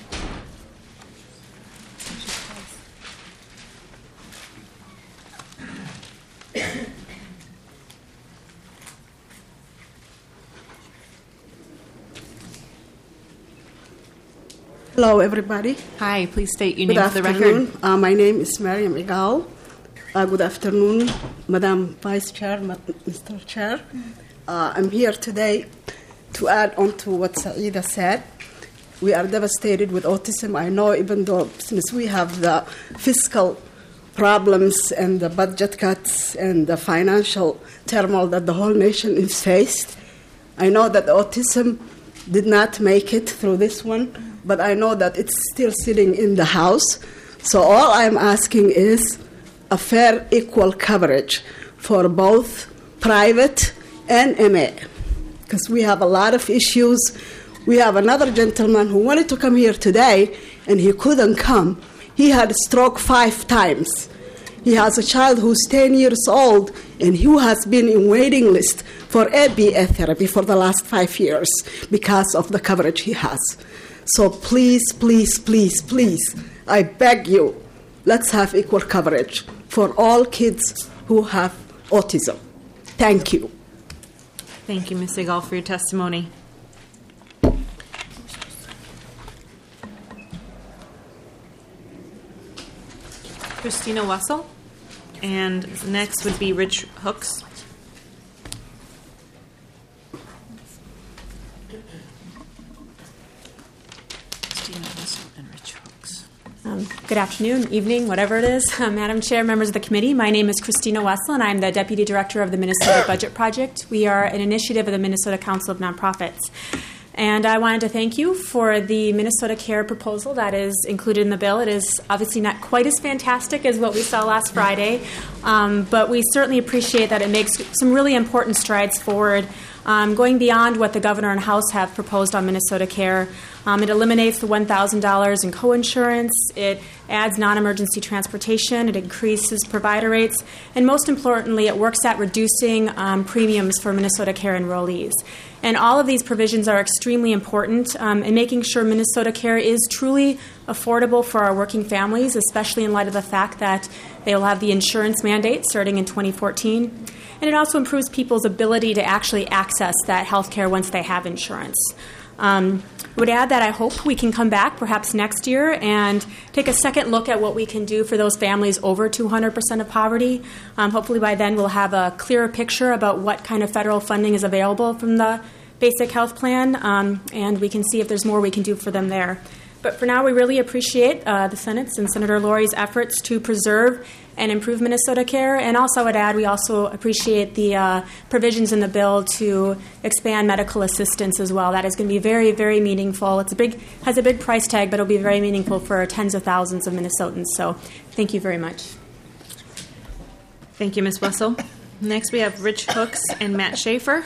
Speaker 11: Hello, everybody.
Speaker 1: Hi, please state your
Speaker 11: Good
Speaker 1: name for the
Speaker 11: afternoon.
Speaker 1: record.
Speaker 11: My name is Mariam Igal. Good afternoon, Madam Vice Chair, Mr. Chair. I'm here today to add on to what Saida said. We are devastated with autism. I know, even though since we have the fiscal problems and the budget cuts and the financial turmoil that the whole nation is faced, I know that autism did not make it through this one, but I know that it's still sitting in the House. So all I'm asking is a fair, equal coverage for both private and MA, because we have a lot of issues. We have another gentleman who wanted to come here today, and he couldn't come. He had a stroke 5 times. He has a child who's 10 years old, and who has been in waiting list for ABA therapy for the last 5 years because of the coverage he has. So please, please, please, please, I beg you, let's have equal coverage for all kids who have autism. Thank you.
Speaker 1: Thank you, Ms. Segal, for your testimony. Christina Wessel. And next would be Rich Hooks.
Speaker 12: Good afternoon, evening, whatever it is. Madam Chair, members of the committee, my name is Christina Wessel, and I'm the Deputy Director of the Minnesota Budget Project. We are an initiative of the Minnesota Council of Nonprofits. And I wanted to thank you for the Minnesota Care proposal that is included in the bill. It is obviously not quite as fantastic as what we saw last Friday, but we certainly appreciate that it makes some really important strides forward, going beyond what the Governor and House have proposed on Minnesota Care. It eliminates the $1,000 in coinsurance. It adds non-emergency transportation. It increases provider rates. And most importantly, it works at reducing premiums for Minnesota Care enrollees. And all of these provisions are extremely important in making sure Minnesota Care is truly affordable for our working families, especially in light of the fact that they will have the insurance mandate starting in 2014. And it also improves people's ability to actually access that health care once they have insurance. I would add that I hope we can come back perhaps next year and take a second look at what we can do for those families over 200% of poverty. Hopefully by then we'll have a clearer picture about what kind of federal funding is available from the basic health plan, and we can see if there's more we can do for them there. But for now, we really appreciate the Senate's and Senator Lori's efforts to preserve and improve Minnesota Care. And also, I would add, we also appreciate the provisions in the bill to expand medical assistance as well. That is going to be very, very meaningful. Has a big price tag, but it'll be very meaningful for tens of thousands of Minnesotans. So thank you very much.
Speaker 1: Thank you, Ms. Wessel. Next, we have Rich Hooks and Matt Schaefer.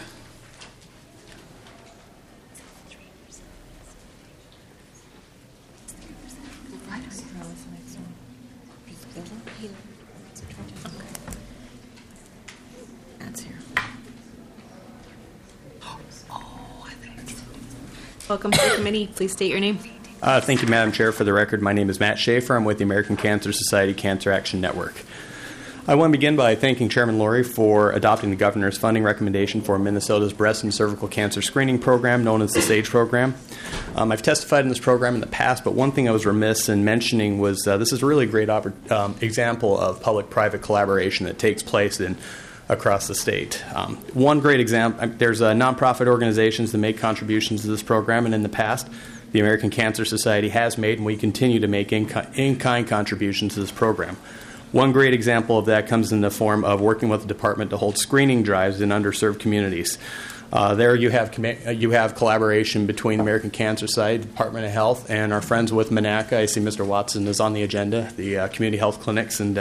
Speaker 1: Welcome to the committee. Please state your name.
Speaker 13: Thank you, Madam Chair. For the record, my name is Matt Schaefer. I'm with the American Cancer Society Cancer Action Network. I want to begin by thanking Chairman Lori for adopting the Governor's funding recommendation for Minnesota's breast and cervical cancer screening program, known as the SAGE program. I've testified in this program in the past, but one thing I was remiss in mentioning was this is a really great example of public-private collaboration that takes place across the state. One great example, there's nonprofit organizations that make contributions to this program, and in the past, the American Cancer Society has made, and we continue to make in-kind contributions to this program. One great example of that comes in the form of working with the department to hold screening drives in underserved communities. There you have collaboration between the American Cancer Society, Department of Health, and our friends with MNACA. I see Mr. Watson is on the agenda, the community health clinics, and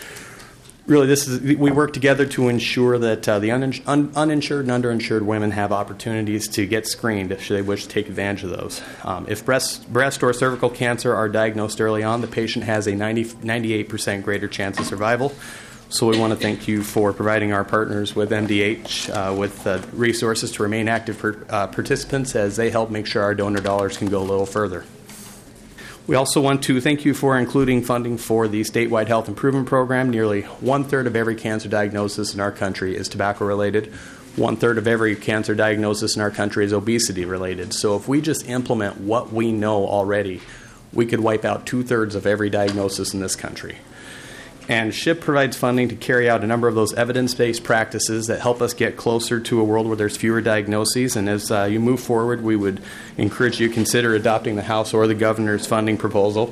Speaker 13: really, we work together to ensure that the uninsured and underinsured women have opportunities to get screened if they wish to take advantage of those. If breast or cervical cancer are diagnosed early on, the patient has a 98% greater chance of survival. So we want to thank you for providing our partners with MDH with resources to remain active participants as they help make sure our donor dollars can go a little further. We also want to thank you for including funding for the statewide health improvement program. Nearly 1/3 of every cancer diagnosis in our country is tobacco-related. 1/3 of every cancer diagnosis in our country is obesity-related. So if we just implement what we know already, we could wipe out 2/3 of every diagnosis in this country. And SHIP provides funding to carry out a number of those evidence-based practices that help us get closer to a world where there's fewer diagnoses. And as you move forward, we would encourage you to consider adopting the House or the Governor's funding proposal,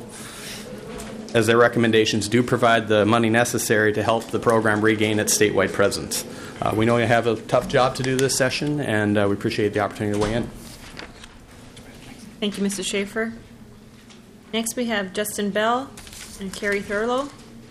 Speaker 13: as their recommendations do provide the money necessary to help the program regain its statewide presence. We know you have a tough job to do this session, and we appreciate the opportunity to weigh in.
Speaker 1: Thank you, Mr. Schaefer. Next, we have Justin Bell and Carrie Thurlow.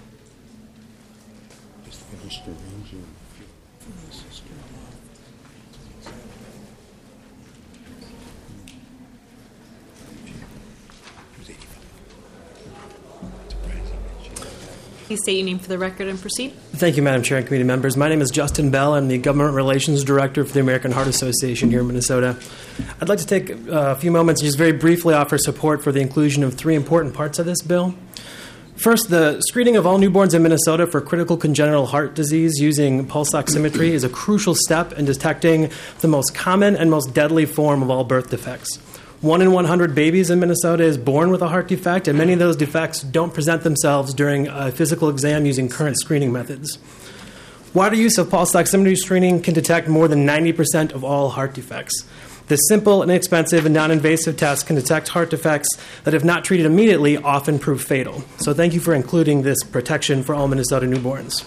Speaker 1: Please state your name for the record and proceed.
Speaker 14: Thank you, Madam Chair and committee members. My name is Justin Bell. I'm the Government Relations Director for the American Heart Association here in Minnesota. I'd like to take a few moments and just very briefly offer support for the inclusion of three important parts of this bill. First, the screening of all newborns in Minnesota for critical congenital heart disease using pulse oximetry is a crucial step in detecting the most common and most deadly form of all birth defects. 1 in 100 babies in Minnesota is born with a heart defect, and many of those defects don't present themselves during a physical exam using current screening methods. Wider use of pulse oximetry screening can detect more than 90% of all heart defects. This simple, inexpensive, and non-invasive test can detect heart defects that, if not treated immediately, often prove fatal. So thank you for including this protection for all Minnesota newborns.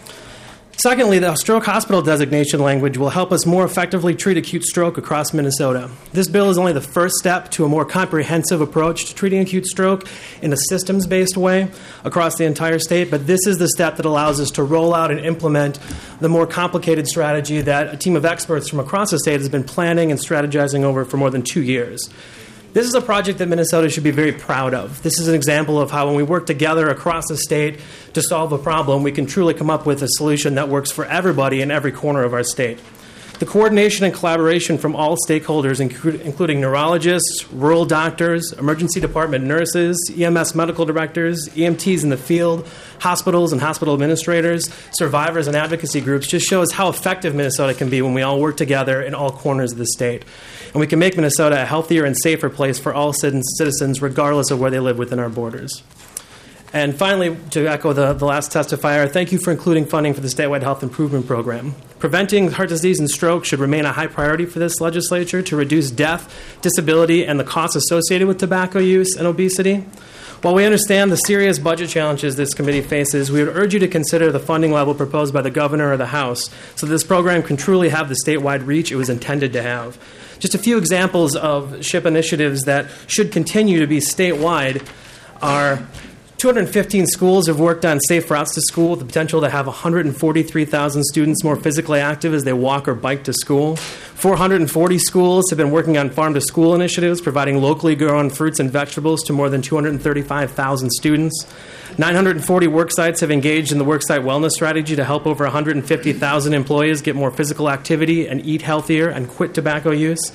Speaker 14: Secondly, the stroke hospital designation language will help us more effectively treat acute stroke across Minnesota. This bill is only the first step to a more comprehensive approach to treating acute stroke in a systems-based way across the entire state, but this is the step that allows us to roll out and implement the more complicated strategy that a team of experts from across the state has been planning and strategizing over for more than 2 years. This is a project that Minnesota should be very proud of. This is an example of how when we work together across the state to solve a problem, we can truly come up with a solution that works for everybody in every corner of our state. The coordination and collaboration from all stakeholders, including neurologists, rural doctors, emergency department nurses, EMS medical directors, EMTs in the field, hospitals and hospital administrators, survivors and advocacy groups, just shows how effective Minnesota can be when we all work together in all corners of the state. And we can make Minnesota a healthier and safer place for all citizens, regardless of where they live within our borders. And finally, to echo the last testifier, thank you for including funding for the statewide health improvement program. Preventing heart disease and stroke should remain a high priority for this legislature to reduce death, disability, and the costs associated with tobacco use and obesity. While we understand the serious budget challenges this committee faces, we would urge you to consider the funding level proposed by the governor or the House so this program can truly have the statewide reach it was intended to have. Just a few examples of SHIP initiatives that should continue to be statewide are 215 schools have worked on safe routes to school with the potential to have 143,000 students more physically active as they walk or bike to school. 440 schools have been working on farm-to-school initiatives, providing locally grown fruits and vegetables to more than 235,000 students. 940 work sites have engaged in the worksite wellness strategy to help over 150,000 employees get more physical activity and eat healthier and quit tobacco use.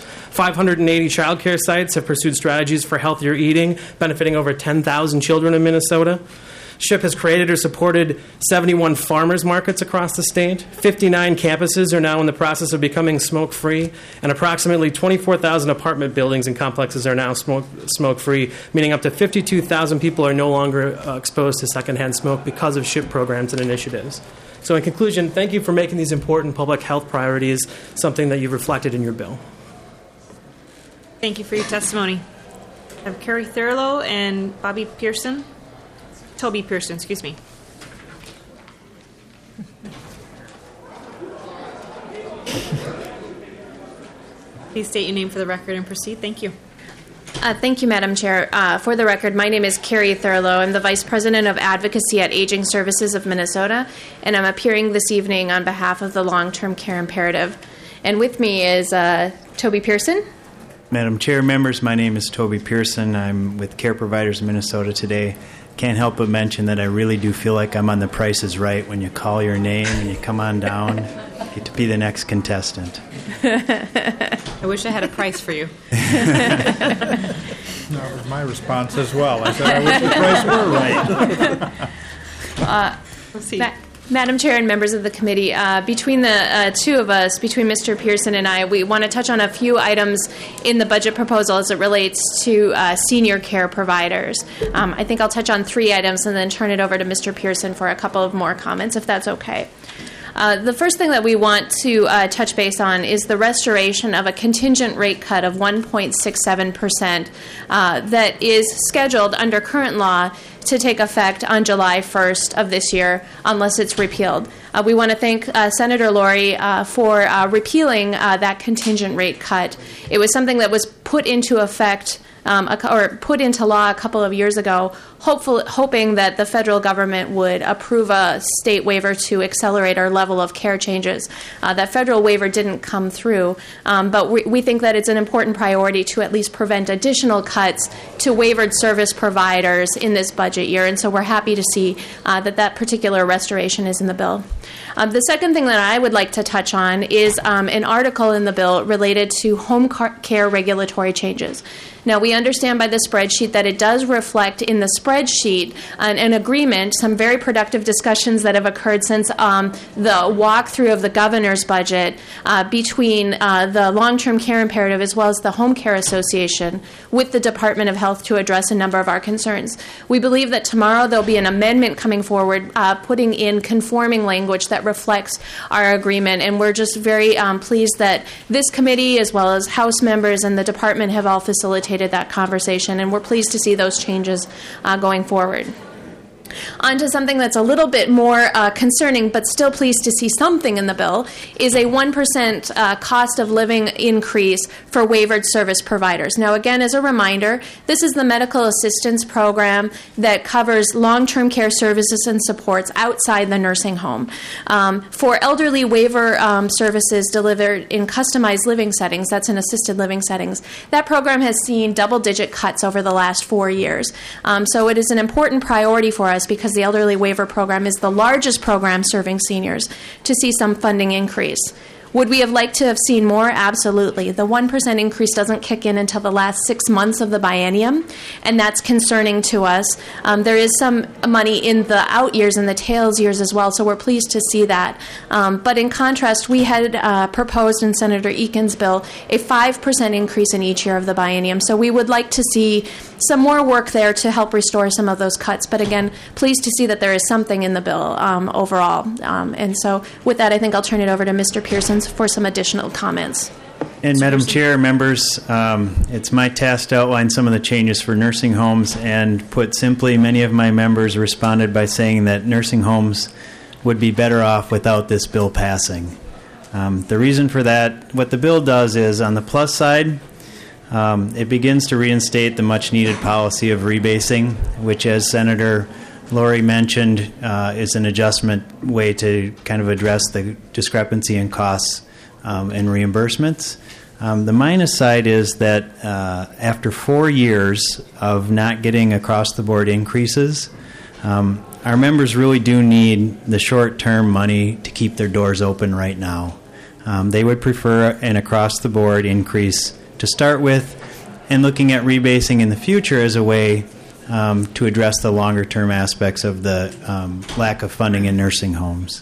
Speaker 14: 580 child care sites have pursued strategies for healthier eating, benefiting over 10,000 children in Minnesota. SHIP has created or supported 71 farmers markets across the state. 59 campuses are now in the process of becoming smoke-free, and approximately 24,000 apartment buildings and complexes are now smoke-free, meaning up to 52,000 people are no longer exposed to secondhand smoke because of SHIP programs and initiatives. So in conclusion, thank you for making these important public health priorities something that you've reflected in your bill.
Speaker 1: Thank you for your testimony. I have Carrie Thurlow and Toby Pearson, excuse me. Please state your name for the record and proceed. Thank you.
Speaker 15: Thank you, Madam Chair. For the record, my name is Carrie Thurlow. I'm the Vice President of Advocacy at Aging Services of Minnesota, and I'm appearing this evening on behalf of the Long-Term Care Imperative. And with me is Toby Pearson.
Speaker 16: Madam Chair, members, my name is Toby Pearson. I'm with Care Providers of Minnesota today. Can't help but mention that I really do feel like I'm on The Price is Right when you call your name and you come on down, get to be the next contestant.
Speaker 1: I wish I had a price for you.
Speaker 2: That was my response as well. I said I wish the price were right.
Speaker 1: Let's see.
Speaker 15: Madam Chair and members of the committee, between the two of us, between Mr. Pearson and I, we want to touch on a few items in the budget proposal as it relates to senior care providers. I think I'll touch on 3 items and then turn it over to Mr. Pearson for a couple of more comments, if that's okay. The first thing that we want to touch base on is the restoration of a contingent rate cut of 1.67% that is scheduled under current law to take effect on July 1st of this year, unless it's repealed. We want to thank Senator Laurie for repealing that contingent rate cut. It was something that was put into effect or put into law a couple of years ago, hoping that the federal government would approve a state waiver to accelerate our level of care changes. That federal waiver didn't come through, but we think that it's an important priority to at least prevent additional cuts to waivered service providers in this budget year, and so we're happy to see that particular restoration is in the bill. The second thing that I would like to touch on is an article in the bill related to home care regulatory regulatory changes. Now, we understand by the spreadsheet that it does reflect in the spreadsheet an agreement, some very productive discussions that have occurred since the walkthrough of the governor's budget between the long-term care imperative as well as the Home Care Association with the Department of Health to address a number of our concerns. We believe that tomorrow there'll be an amendment coming forward putting in conforming language that reflects our agreement, and we're just very pleased that this committee as well as House members and the department have all facilitated that conversation, and we're pleased to see those changes going forward. On to something that's a little bit more concerning, but still pleased to see something in the bill, is a 1% cost of living increase for waivered service providers. Now, again, as a reminder, this is the medical assistance program that covers long-term care services and supports outside the nursing home. For elderly waiver services delivered in customized living settings, that's in assisted living settings, that program has seen double-digit cuts over the last 4 years. So it is an important priority for us because the Elderly Waiver Program is the largest program serving seniors to see some funding increase. Would we have liked to have seen more? Absolutely. The 1% increase doesn't kick in until the last 6 months of the biennium, and that's concerning to us. There is some money in the out years and the tails years as well, so we're pleased to see that. But in contrast, we had proposed in Senator Eakin's bill a 5% increase in each year of the biennium, so we would like to see some more work there to help restore some of those cuts. But again, pleased to see that there is something in the bill overall. And so with that, I think I'll turn it over to Mr. Pearson for some additional comments.
Speaker 16: And Madam Chair, members, it's my task to outline some of the changes for nursing homes, and put simply, many of my members responded by saying that nursing homes would be better off without this bill passing. The reason for that, what the bill does is, on the plus side, it begins to reinstate the much-needed policy of rebasing, which, as Senator Lori mentioned, is an adjustment way to kind of address the discrepancy in costs and reimbursements. The minus side is that after 4 years of not getting across-the-board increases, our members really do need the short-term money to keep their doors open right now. They would prefer an across-the-board increase to start with, and looking at rebasing in the future as a way to address the longer-term aspects of the lack of funding in nursing homes.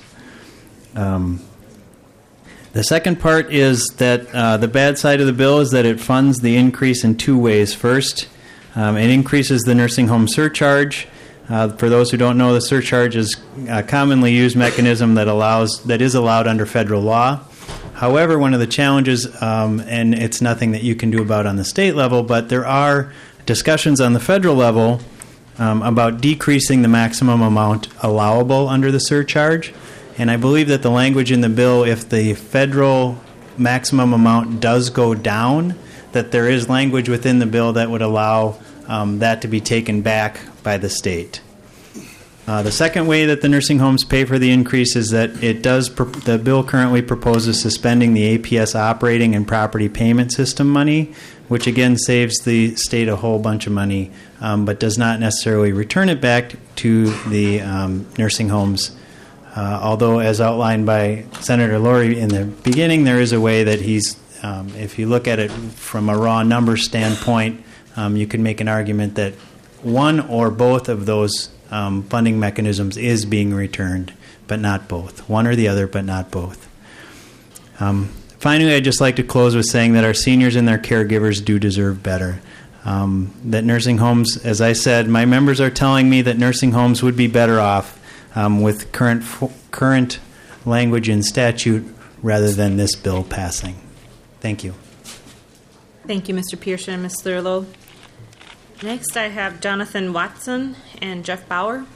Speaker 16: The second part is that the bad side of the bill is that it funds the increase in two ways. First, it increases the nursing home surcharge. For those who don't know, the surcharge is a commonly used mechanism that is allowed under federal law. However, one of the challenges, and it's nothing that you can do about on the state level, but there are discussions on the federal level about decreasing the maximum amount allowable under the surcharge. And I believe that the language in the bill, if the federal maximum amount does go down, that there is language within the bill that would allow that to be taken back by the state. The second way that the nursing homes pay for the increase is that the bill currently proposes suspending the APS operating and property payment system money, which again saves the state a whole bunch of money, but does not necessarily return it back to the nursing homes. Although, as outlined by Senator Lori in the beginning, there is a way that if you look at it from a raw number standpoint, you can make an argument that one or both of those funding mechanisms is being returned, but not both. One or the other, but not both. Finally, I'd just like to close with saying that our seniors and their caregivers do deserve better. That nursing homes, as I said, my members are telling me that nursing homes would be better off with current language in statute rather than this bill passing. Thank you.
Speaker 1: Thank you, Mr. Pearson and Ms. Thurlow. Next, I have Jonathan Watson and Jeff Bauer.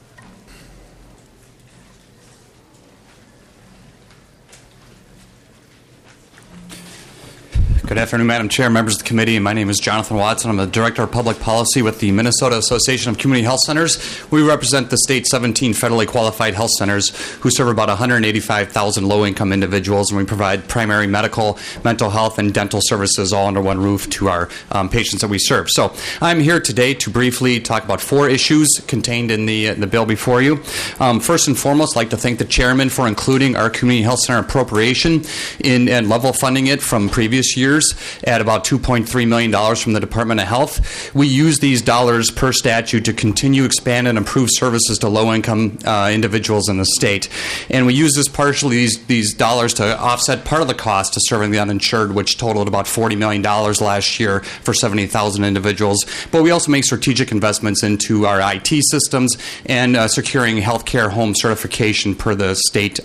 Speaker 17: Good afternoon, Madam Chair, members of the committee. My name is Jonathan Watson. I'm the Director of Public Policy with the Minnesota Association of Community Health Centers. We represent the state's 17 federally qualified health centers who serve about 185,000 low-income individuals, and we provide primary medical, mental health, and dental services all under one roof to our patients that we serve. So I'm here today to briefly talk about 4 issues contained in the bill before you. First and foremost, I'd like to thank the chairman for including our community health center appropriation and level funding it from previous years providers at about $2.3 million from the Department of Health. We use these dollars per statute to continue, expand, and improve services to low-income individuals in the state. And we use this partially, these dollars to offset part of the cost to serving the uninsured, which totaled about $40 million last year for 70,000 individuals. But we also make strategic investments into our IT systems and securing healthcare home certification per the state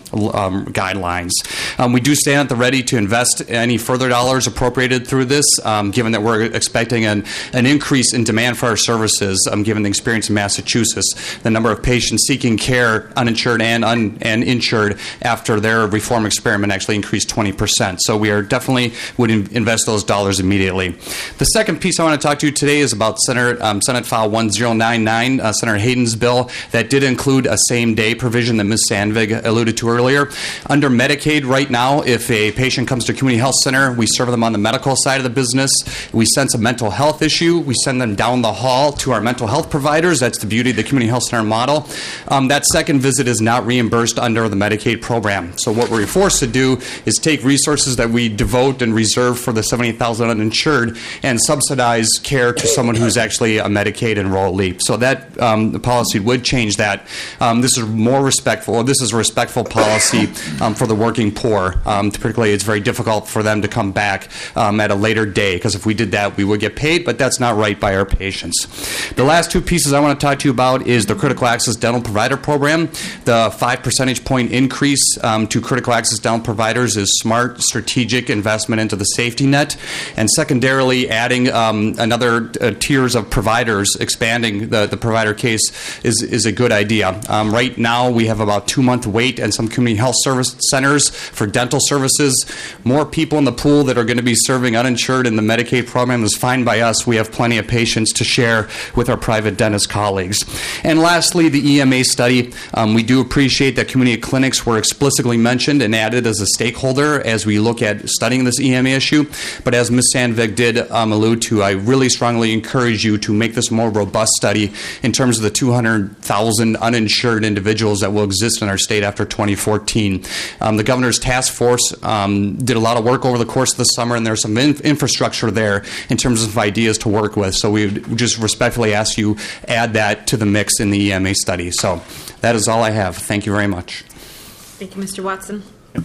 Speaker 17: guidelines. We do stand at the ready to invest any further dollars appropriated through this, given that we're expecting an increase in demand for our services, given the experience in Massachusetts. The number of patients seeking care, uninsured and insured, after their reform experiment actually increased 20%. So we are definitely would invest those dollars immediately. The second piece I want to talk to you today is about Senate File 1099, Senator Hayden's bill that did include a same-day provision that Ms. Sandvig alluded to earlier. Under Medicaid right now, if a patient comes to a community health center, we serve them on the medical side of the business. We sense a mental health issue, we send them down the hall to our mental health providers. That's the beauty of the community health center model. That second visit is not reimbursed under the Medicaid program. So what we're forced to do is take resources that we devote and reserve for the 70,000 uninsured and subsidize care to someone who's actually a Medicaid enrollee. So that the policy would change that. This is more respectful. This is a respectful policy for the working poor. Particularly, it's very difficult for them to come back at a later day, because if we did that, we would get paid, but that's not right by our patients. The last two pieces I want to talk to you about is the Critical Access Dental Provider Program. The 5 percentage point increase to critical access dental providers is smart, strategic investment into the safety net, and secondarily, adding another tiers of providers, expanding the provider case is a good idea. Right now, we have about 2-month wait at some community health service centers for dental services. More people in the pool that are going to be serving uninsured in the Medicaid program is fine by us. We have plenty of patients to share with our private dentist colleagues. And lastly, the EMA study. We do appreciate that community clinics were explicitly mentioned and added as a stakeholder as we look at studying this EMA issue. But as Ms. Sandvig did allude to, I really strongly encourage you to make this a more robust study in terms of the 200,000 uninsured individuals that will exist in our state after 2014. The governor's task force did a lot of work over the course of the summer, and there's some infrastructure there in terms of ideas to work with. So we just respectfully ask you add that to the mix in the EMA study. So that is all I have. Thank you very much.
Speaker 1: Thank you, Mr. Watson.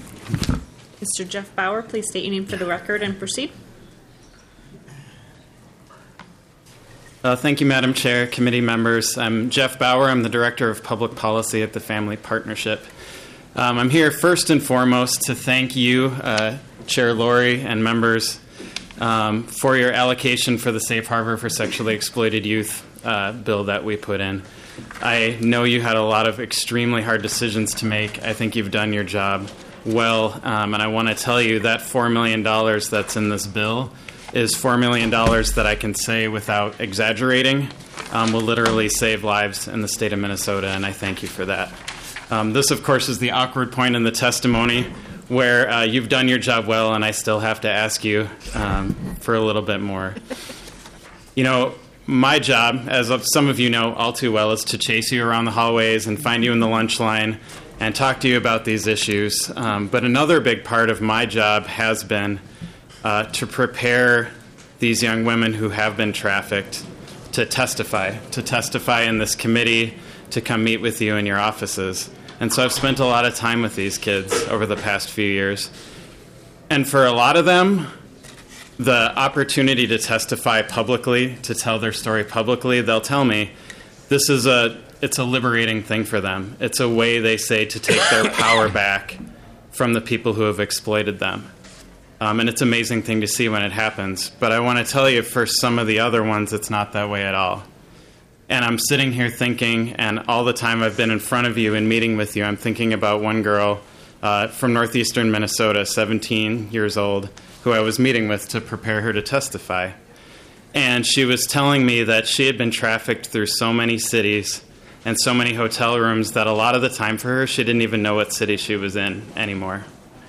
Speaker 1: Mr. Jeff Bauer, please state your name for the record and proceed.
Speaker 18: Thank you, Madam Chair, committee members. I'm Jeff Bauer. I'm the Director of Public Policy at the Family Partnership. I'm here first and foremost to thank you, Chair Lori, and members for your allocation for the Safe Harbor for Sexually Exploited Youth bill that we put in. I know you had a lot of extremely hard decisions to make. I think you've done your job well, and I want to tell you that $4 million that's in this bill is $4 million that I can say without exaggerating will literally save lives in the state of Minnesota, and I thank you for that. This, of course, is the awkward point in the testimony where you've done your job well, and I still have to ask you for a little bit more. You know, my job, as some of you know all too well, is to chase you around the hallways and find you in the lunch line and talk to you about these issues. But another big part of my job has been to prepare these young women who have been trafficked to testify in this committee, to come meet with you in your offices. And so I've spent a lot of time with these kids over the past few years. And for a lot of them, the opportunity to testify publicly, to tell their story publicly, they'll tell me it's a liberating thing for them. It's a way, they say, to take their power back from the people who have exploited them. And it's an amazing thing to see when it happens. But I want to tell you, for some of the other ones, it's not that way at all. And I'm sitting here thinking, and all the time I've been in front of you and meeting with you, I'm thinking about one girl from northeastern Minnesota, 17 years old, who I was meeting with to prepare her to testify. And she was telling me that she had been trafficked through so many cities and so many hotel rooms that a lot of the time for her, she didn't even know what city she was in anymore.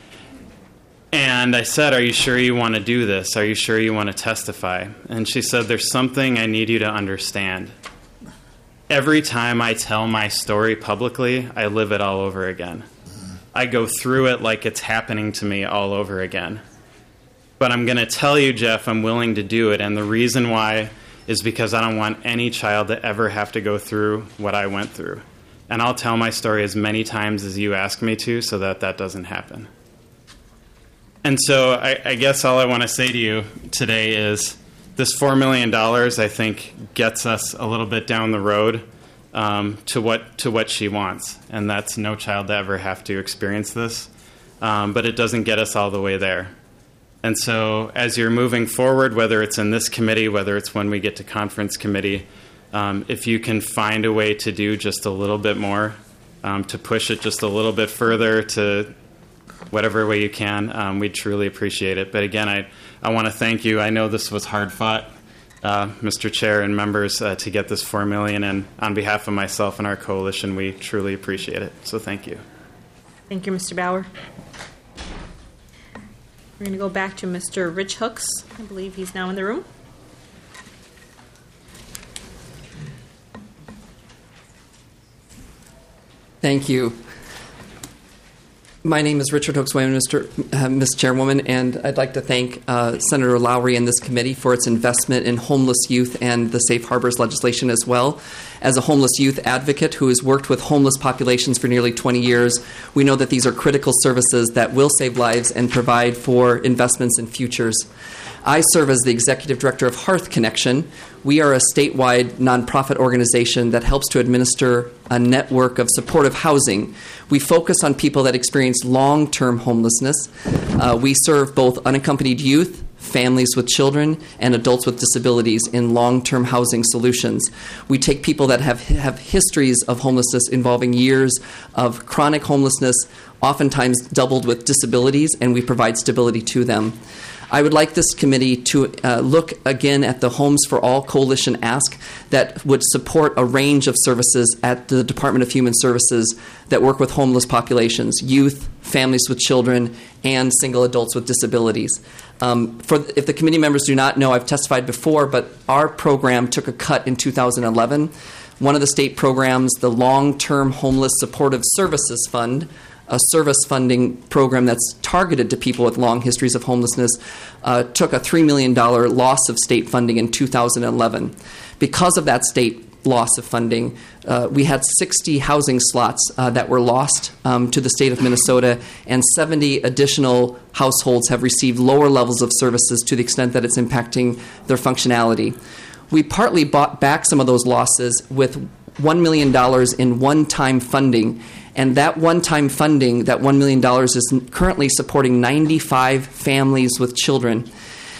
Speaker 18: And I said, "Are you sure you want to do this? Are you sure you want to testify?" And she said, "There's something I need you to understand. Every time I tell my story publicly, I live it all over again. I go through it like it's happening to me all over again. But I'm going to tell you, Jeff, I'm willing to do it. And the reason why is because I don't want any child to ever have to go through what I went through. And I'll tell my story as many times as you ask me to so that that doesn't happen. And so I guess all I want to say to you today is this $4 million, I think, gets us a little bit down the road to what she wants. And that's no child to ever have to experience this. But it doesn't get us all the way there. And so as you're moving forward, whether it's in this committee, whether it's when we get to conference committee, if you can find a way to do just a little bit more, to push it just a little bit further to whatever way you can, we'd truly appreciate it. But again, I want to thank you. I know this was hard fought, Mr. Chair and members, to get this $4 million. And on behalf of myself and our coalition, we truly appreciate it. So thank you.
Speaker 1: Thank you, Mr. Bauer. We're going to go back to Mr. Rich Hooks. I believe he's now in the room.
Speaker 19: Thank you. My name is Richard Hooks, Ms. Chairwoman, and I'd like to thank Senator Lowry and this committee for its investment in homeless youth and the Safe Harbors legislation as well. As a homeless youth advocate who has worked with homeless populations for nearly 20 years, we know that these are critical services that will save lives and provide for investments in futures. I serve as the executive director of Hearth Connection. We are a statewide nonprofit organization that helps to administer a network of supportive housing. We focus on people that experience long-term homelessness. We serve both unaccompanied youth, families with children, and adults with disabilities in long-term housing solutions. We take people that have histories of homelessness involving years of chronic homelessness, oftentimes doubled with disabilities, and we provide stability to them. I would like this committee to look again at the Homes for All Coalition ask that would support a range of services at the Department of Human Services that work with homeless populations, youth, families with children, and single adults with disabilities. If the committee members do not know, I've testified before, but our program took a cut in 2011. One of the state programs, the Long-Term Homeless Supportive Services Fund, a service funding program that's targeted to people with long histories of homelessness, took a $3 million loss of state funding in 2011. Because of that state loss of funding, we had 60 housing slots that were lost to the state of Minnesota, and 70 additional households have received lower levels of services to the extent that it's impacting their functionality. We partly bought back some of those losses with $1 million in one-time funding. And that one-time funding, that $1 million, is currently supporting 95 families with children.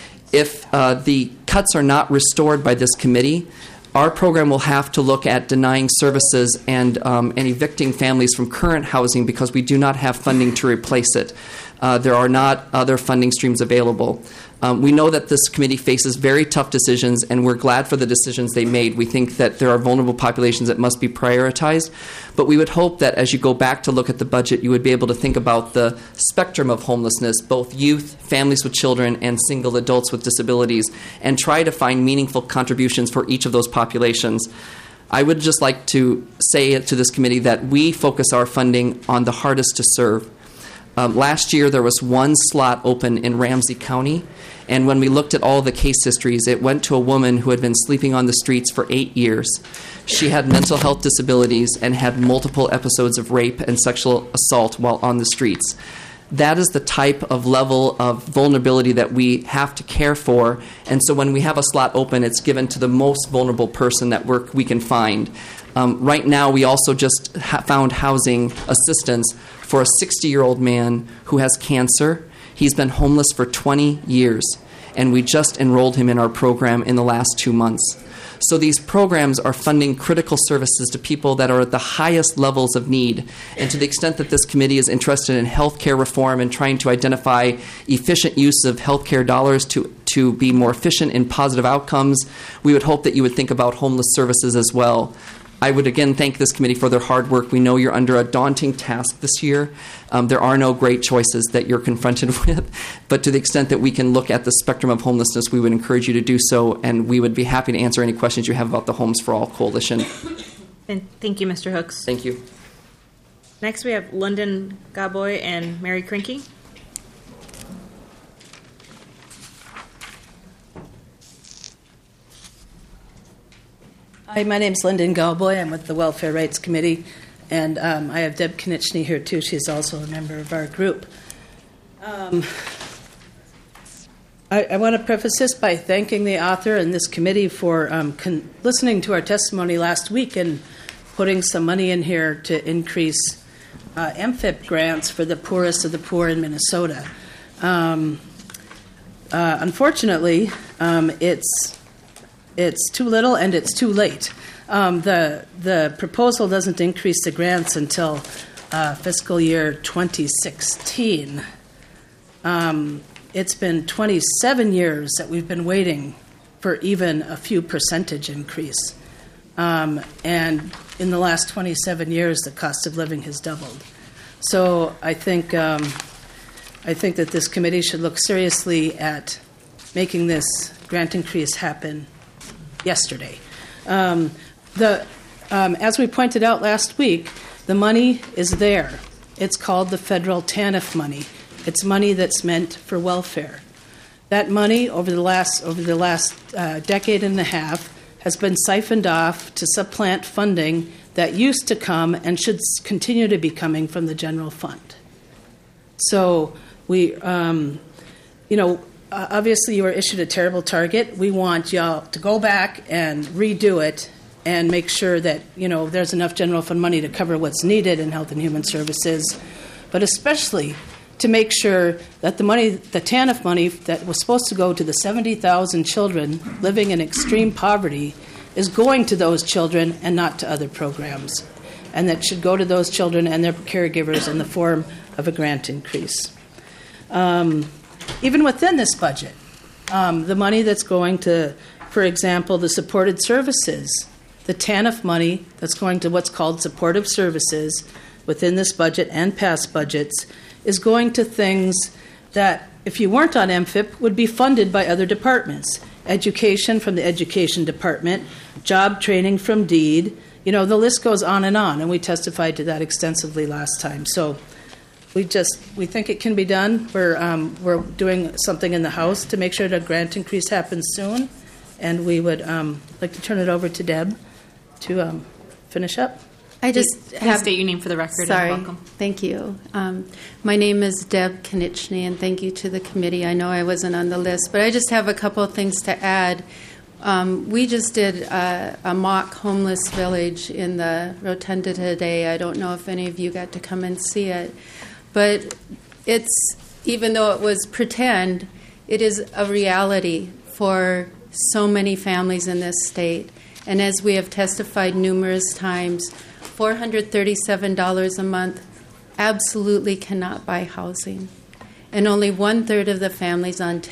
Speaker 19: If the cuts are not restored by this committee, our program will have to look at denying services and evicting families from current housing because we do not have funding to replace it. There are not other funding streams available. We know that this committee faces very tough decisions, and we're glad for the decisions they made. We think that there are vulnerable populations that must be prioritized, but we would hope that as you go back to look at the budget, you would be able to think about the spectrum of homelessness, both youth, families with children, and single adults with disabilities, and try to find meaningful contributions for each of those populations. I would just like to say to this committee that we focus our funding on the hardest to serve. Last year, there was one slot open in Ramsey County, and when we looked at all the case histories, it went to a woman who had been sleeping on the streets for 8 years. She had mental health disabilities and had multiple episodes of rape and sexual assault while on the streets. That is the type of level of vulnerability that we have to care for, and so when we have a slot open, it's given to the most vulnerable person that we can find. Right now, we also just found housing assistance for a 60-year-old man who has cancer. He's been homeless for 20 years, and we just enrolled him in our program in the last 2 months. So these programs are funding critical services to people that are at the highest levels of need. And to the extent that this committee is interested in health care reform and trying to identify efficient use of health care dollars to be more efficient in positive outcomes, we would hope that you would think about homeless services as well. I would again thank this committee for their hard work. We know you're under a daunting task this year. There are no great choices that you're confronted with, but to the extent that we can look at the spectrum of homelessness, we would encourage you to do so, and we would be happy to answer any questions you have about the Homes for All Coalition.
Speaker 1: And thank you, Mr. Hooks.
Speaker 19: Thank you.
Speaker 1: Next, we have London Gaboy and Mary Krinke.
Speaker 20: Hi, my name's Lyndon Galboy. I'm with the Welfare Rights Committee, and I have Deb Konechny here too. She's also a member of our group. I want to preface this by thanking the author and this committee for listening to our testimony last week and putting some money in here to increase MFIP grants for the poorest of the poor in Minnesota. Unfortunately, it's too little and it's too late. The proposal doesn't increase the grants until fiscal year 2016. It's been 27 years that we've been waiting for even a few percentage increase. And in the last 27 years, the cost of living has doubled. So I think that this committee should look seriously at making this grant increase happen yesterday. As we pointed out last week, the money is there. It's called the federal TANF money. It's money that's meant for welfare. That money over the last decade and a half has been siphoned off to supplant funding that used to come and should continue to be coming from the general fund. So we, obviously you were issued a terrible target. We want y'all to go back and redo it and make sure that, there's enough general fund money to cover what's needed in Health and Human Services, but especially to make sure that the TANF money that was supposed to go to the 70,000 children living in extreme poverty is going to those children and not to other programs, and that should go to those children and their caregivers in the form of a grant increase. Even within this budget, the money that's going to, for example, the supported services, the TANF money that's going to what's called supportive services within this budget and past budgets is going to things that, if you weren't on MFIP, would be funded by other departments. Education from the Education Department, job training from DEED, the list goes on, and we testified to that extensively last time. So we think it can be done. We're doing something in the House to make sure that a grant increase happens soon, and we would like to turn it over to Deb to finish up.
Speaker 21: I just
Speaker 1: Please state your name for the record.
Speaker 21: Sorry.
Speaker 1: And welcome.
Speaker 21: Thank you. My name is Deb Konechny, and thank you to the committee. I know I wasn't on the list, but I just have a couple of things to add. We just did a mock homeless village in the Rotunda today. I don't know if any of you got to come and see it, but even though it was pretend, it is a reality for so many families in this state. And as we have testified numerous times, $437 a month absolutely cannot buy housing. And only 1/3 of the families on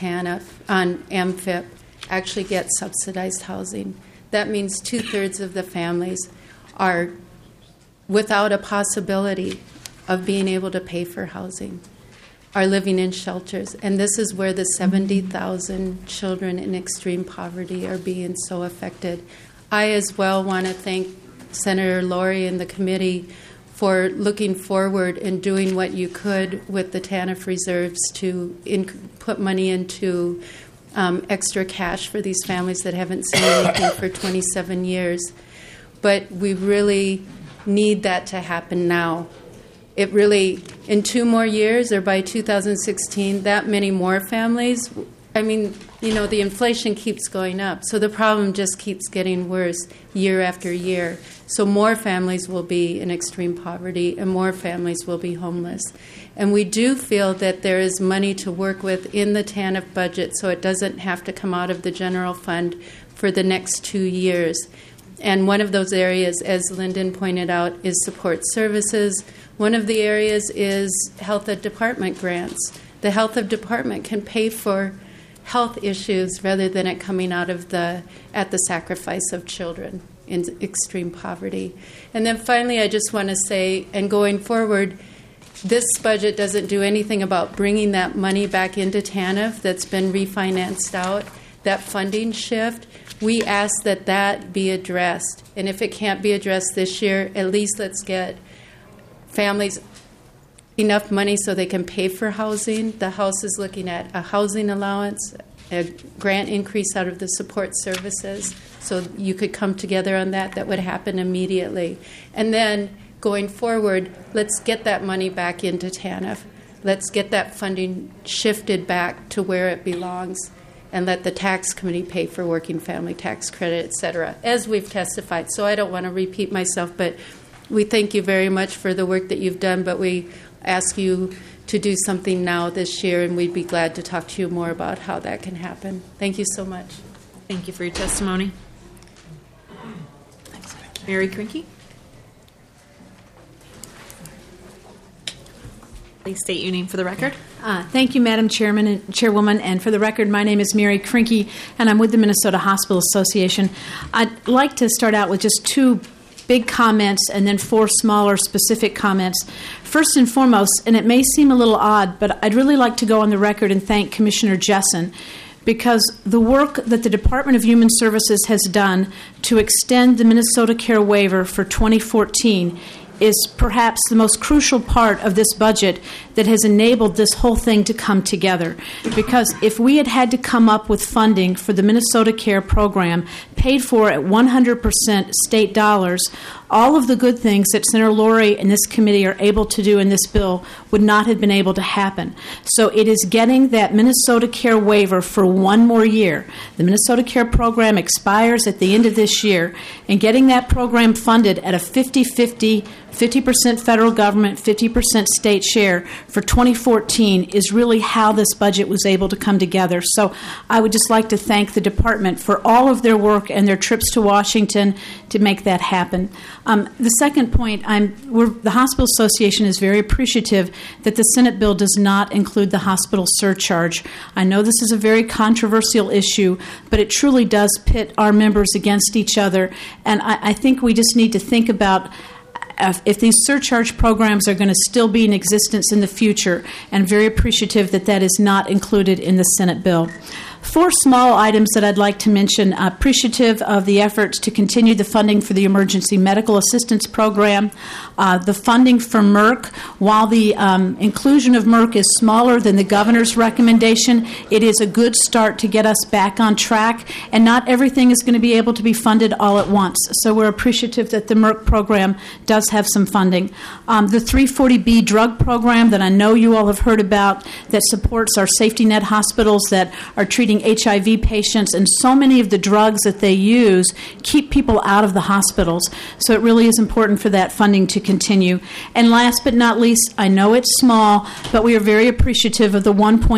Speaker 21: MFIP actually get subsidized housing. That means 2/3 of the families are without a possibility of being able to pay for housing, are living in shelters. And this is where the 70,000 children in extreme poverty are being so affected. I as well want to thank Senator Laurie and the committee for looking forward and doing what you could with the TANF reserves to put money into extra cash for these families that haven't seen anything for 27 years. But we really need that to happen now. It really, in 2 more years, or by 2016, that many more families, the inflation keeps going up, so the problem just keeps getting worse year after year. So more families will be in extreme poverty and more families will be homeless. And we do feel that there is money to work with in the TANF budget so it doesn't have to come out of the general fund for the next 2 years. And one of those areas, as Lyndon pointed out, is support services. One of the areas is health department grants. The health department can pay for health issues rather than it coming out of at the sacrifice of children in extreme poverty. And then finally, I just want to say, and going forward, this budget doesn't do anything about bringing that money back into TANF that's been refinanced out, that funding shift. We ask that be addressed. And if it can't be addressed this year, at least let's get families enough money so they can pay for housing. The House is looking at a housing allowance, a grant increase out of the support services. So you could come together on that. That would happen immediately. And then going forward, let's get that money back into TANF. Let's get that funding shifted back to where it belongs and let the tax committee pay for working family tax credit, et cetera, as we've testified. So I don't want to repeat myself, but we thank you very much for the work that you've done, but we ask you to do something now this year, and we'd be glad to talk to you more about how that can happen. Thank you so much.
Speaker 1: Thank you for your testimony. Mary Krinke. Please state your name for the record.
Speaker 4: Thank you, Madam Chairman and Chairwoman. And for the record, my name is Mary Krinke, and I'm with the Minnesota Hospital Association. I'd like to start out with just two big comments and then four smaller specific comments. First and foremost, and it may seem a little odd, but I'd really like to go on the record and thank Commissioner Jessen, because the work that the Department of Human Services has done to extend the Minnesota Care waiver for 2014 is perhaps the most crucial part of this budget that has enabled this whole thing to come together. Because if we had to come up with funding for the Minnesota Care program paid for at 100% state dollars, all of the good things that Senator Lori and this committee are able to do in this bill would not have been able to happen. So it is getting that Minnesota Care waiver for one more year. The Minnesota Care program expires at the end of this year, and getting that program funded at a 50-50, 50% federal government, 50% state share for 2014 is really how this budget was able to come together. So I would just like to thank the department for all of their work and their trips to Washington to make that happen. The second point, the Hospital Association is very appreciative that the Senate bill does not include the hospital surcharge. I know this is a very controversial issue, but it truly does pit our members against each other, and I think we just need to think about if these surcharge programs are going to still be in existence in the future, and very appreciative that that is not included in the Senate bill. Four small items that I'd like to mention. Appreciative of the efforts to continue the funding for the Emergency Medical Assistance Program. The funding for Merck, while the inclusion of Merck is smaller than the governor's recommendation, it is a good start to get us back on track, and not everything is going to be able to be funded all at once. So we're appreciative that the Merck program does have some funding. The 340B drug program that I know you all have heard about that supports our safety net hospitals that are treating HIV patients, and so many of the drugs that they use keep people out of the hospitals. So it really is important for that funding to continue. And last but not least, I know it's small, but we are very appreciative of the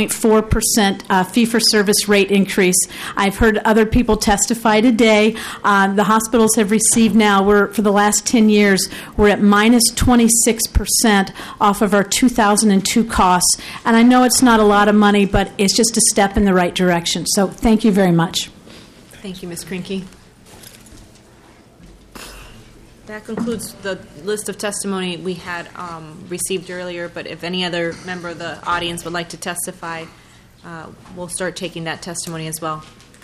Speaker 4: 1.4% fee-for-service rate increase. I've heard other people testify today. The hospitals have received now, for the last 10 years, we're at minus 26% off of our 2002 costs. And I know it's not a lot of money, but it's just a step in the right direction. So thank you very much.
Speaker 1: Thank you, Ms. Krinke. That concludes the list of testimony we had received earlier, but if any other member of the audience would like to testify, we'll start taking that testimony as well.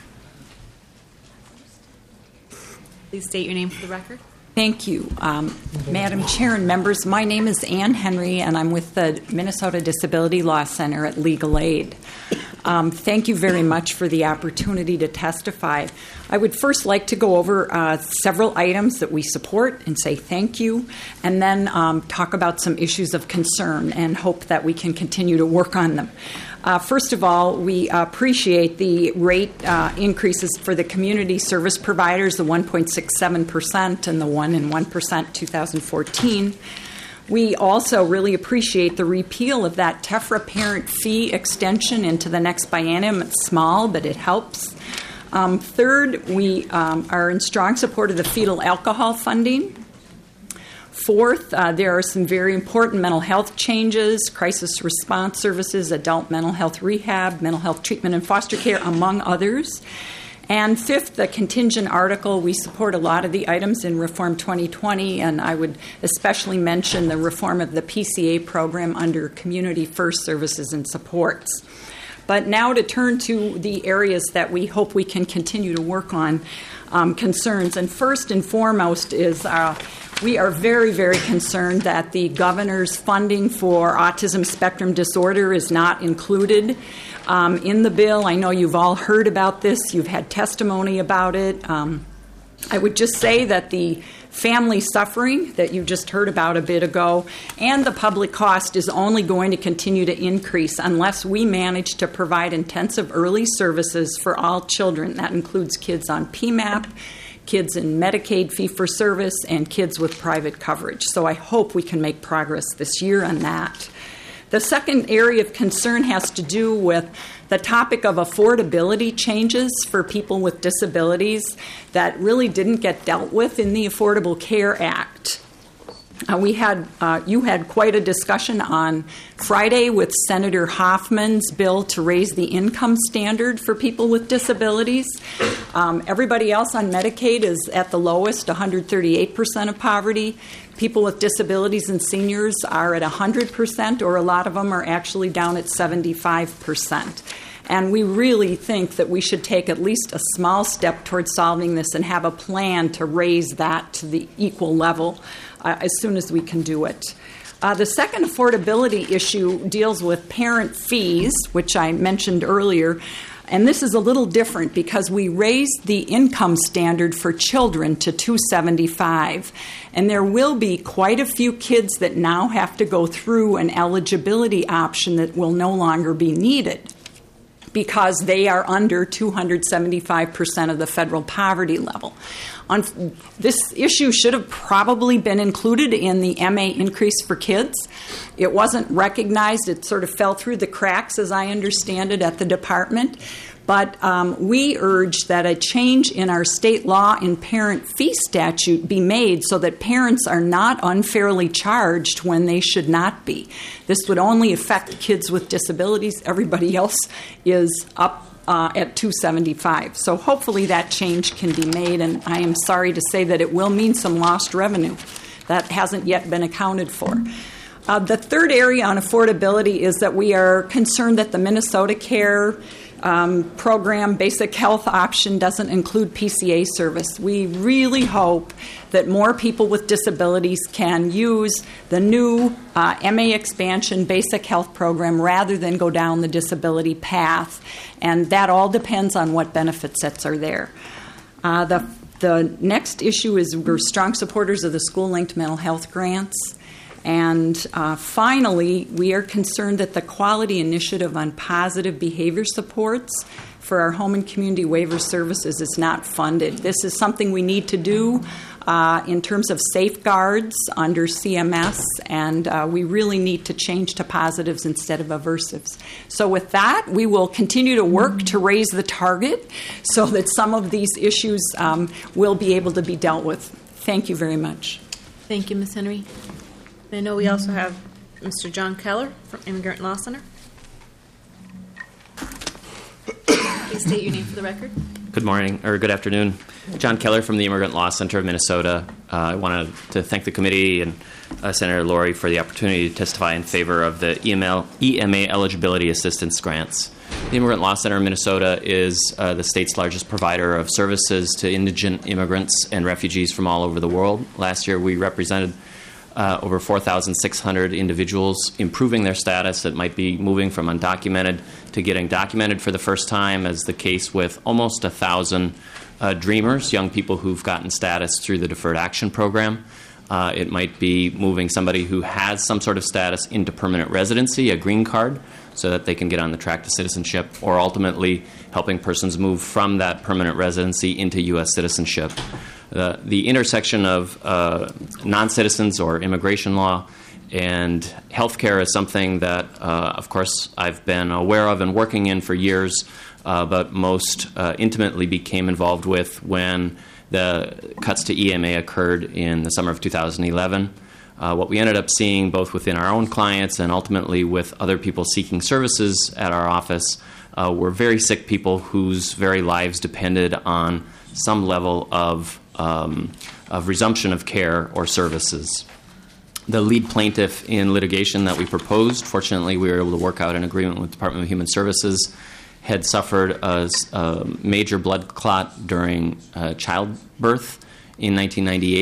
Speaker 1: Please state your name for the record.
Speaker 22: Thank you. Madam Chair and members, my name is Ann Henry, and I'm with the Minnesota Disability Law Center at Legal Aid. Thank you very much for the opportunity to testify. I would first like to go over several items that we support and say thank you, and then talk about some issues of concern and hope that we can continue to work on them. First of all, we appreciate the rate increases for the community service providers, the 1.67% and the 1 and 1% 2014. We also really appreciate the repeal of that TEFRA parent fee extension into the next biennium. It's small, but it helps. Third, we are in strong support of the fetal alcohol funding. Fourth, there are some very important mental health changes, crisis response services, adult mental health rehab, mental health treatment and foster care, among others. And fifth, the contingent article. We support a lot of the items in Reform 2020, and I would especially mention the reform of the PCA program under Community First Services and Supports. But now to turn to the areas that we hope we can continue to work on, concerns. And first and foremost is We are very, very concerned that the governor's funding for autism spectrum disorder is not included in the bill. I know you've all heard about this. You've had testimony about it. I would just say that the family suffering that you just heard about a bit ago and the public cost is only going to continue to increase unless we manage to provide intensive early services for all children. That includes kids on PMAP, kids in Medicaid fee-for-service, and kids with private coverage. So I hope we can make progress this year on that. The second area of concern has to do with the topic of affordability changes for people with disabilities that really didn't get dealt with in the Affordable Care Act. You had quite a discussion on Friday with Senator Hoffman's bill to raise the income standard for people with disabilities. Everybody else on Medicaid is at the lowest, 138% of poverty. People with disabilities and seniors are at 100%, or a lot of them are actually down at 75%. And we really think that we should take at least a small step towards solving this and have a plan to raise that to the equal level as soon as we can do it. The second affordability issue deals with parent fees, which I mentioned earlier. And this is a little different because we raised the income standard for children to $275. And there will be quite a few kids that now have to go through an eligibility option that will no longer be needed because they are under 275% of the federal poverty level. This issue should have probably been included in the MA increase for kids. It wasn't recognized. It sort of fell through the cracks, as I understand it, at the department. But we urge that a change in our state law and parent fee statute be made so that parents are not unfairly charged when they should not be. This would only affect kids with disabilities. Everybody else is up at $275. So hopefully that change can be made, and I am sorry to say that it will mean some lost revenue that hasn't yet been accounted for. The third area on affordability is that we are concerned that the Minnesota Care program basic health option doesn't include PCA service. We really hope that more people with disabilities can use the new MA expansion basic health program rather than go down the disability path. And that all depends on what benefit sets are there. The next issue is we're strong supporters of the school-linked mental health grants. And finally, we are concerned that the Quality Initiative on Positive Behavior Supports for our home and community waiver services is not funded. This is something we need to do in terms of safeguards under CMS, and we really need to change to positives instead of aversives. So with that, we will continue to work to raise the target so that some of these issues will be able to be dealt with. Thank you very much.
Speaker 1: Thank you, Ms. Henry. I know we also have Mr. John Keller from Immigrant Law Center. Please state your name for the record.
Speaker 3: Good morning, or good afternoon. John Keller from the Immigrant Law Center of Minnesota. I wanted to thank the committee and Senator Laurie for the opportunity to testify in favor of the EMA eligibility assistance grants. The Immigrant Law Center of Minnesota is the state's largest provider of services to indigent immigrants and refugees from all over the world. Last year, we represented over 4,600 individuals improving their status that might be moving from undocumented to getting documented for the first time, as the case with almost 1,000 dreamers, young people who've gotten status through the Deferred Action Program. It might be moving somebody who has some sort of status into permanent residency, a green card, so that they can get on the track to citizenship, or ultimately helping persons move from that permanent residency into U.S. citizenship. The intersection of non-citizens or immigration law and healthcare is something that, of course, I've been aware of and working in for years, but most intimately became involved with when the cuts to EMA occurred in the summer of 2011. What we ended up seeing, both within our own clients and ultimately with other people seeking services at our office, were very sick people whose very lives depended on some level of resumption of care or services. The lead plaintiff in litigation that we proposed, fortunately we were able to work out an agreement with the Department of Human Services, had suffered a major blood clot during childbirth in 1998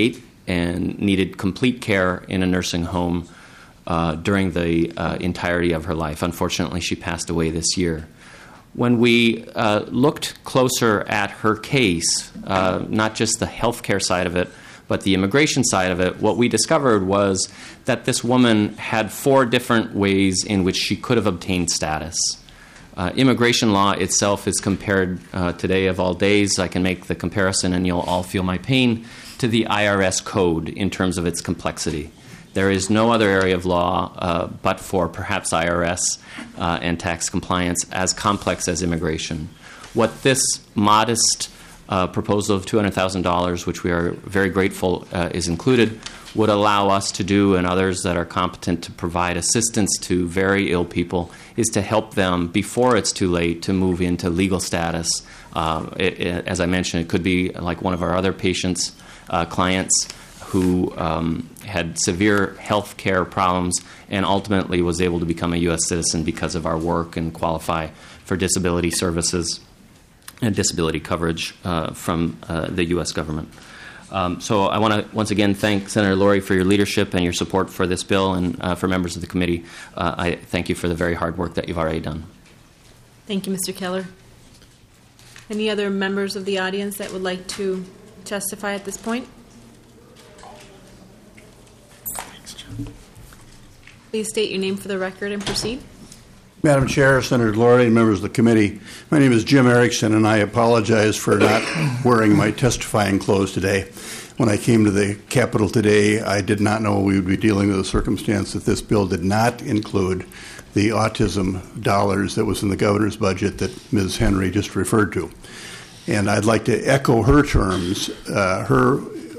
Speaker 3: and needed complete care in a nursing home during the entirety of her life. Unfortunately, she passed away this year. When we looked closer at her case, not just the healthcare side of it, but the immigration side of it, what we discovered was that this woman had 4 different ways in which she could have obtained status. Immigration law itself is compared today, of all days, I can make the comparison and you'll all feel my pain, to the IRS code in terms of its complexity. There is no other area of law but for perhaps IRS and tax compliance as complex as immigration. What this modest proposal of $200,000, which we are very grateful is included, would allow us to do, and others that are competent to provide assistance to very ill people, is to help them before it's too late to move into legal status. As I mentioned, it could be like one of our other patients, clients, who had severe health care problems and ultimately was able to become a U.S. citizen because of our work and qualify for disability services and disability coverage from the U.S. government. So I want to once again thank Senator Laurie for your leadership and your support for this bill, and for members of the committee, I thank you for the very hard work that you've already done.
Speaker 1: Thank you, Mr. Keller. Any other members of the audience that would like to testify at this point? Please state your name for the record and proceed.
Speaker 5: Madam Chair, Senator Laurie, and members of the committee, my name is Jim Erickson, and I apologize for not wearing my testifying clothes today. When I came to the Capitol today, I did not know we would be dealing with the circumstance that this bill did not include the autism dollars that was in the governor's budget that Ms. Henry just referred to. And I'd like to echo her terms, her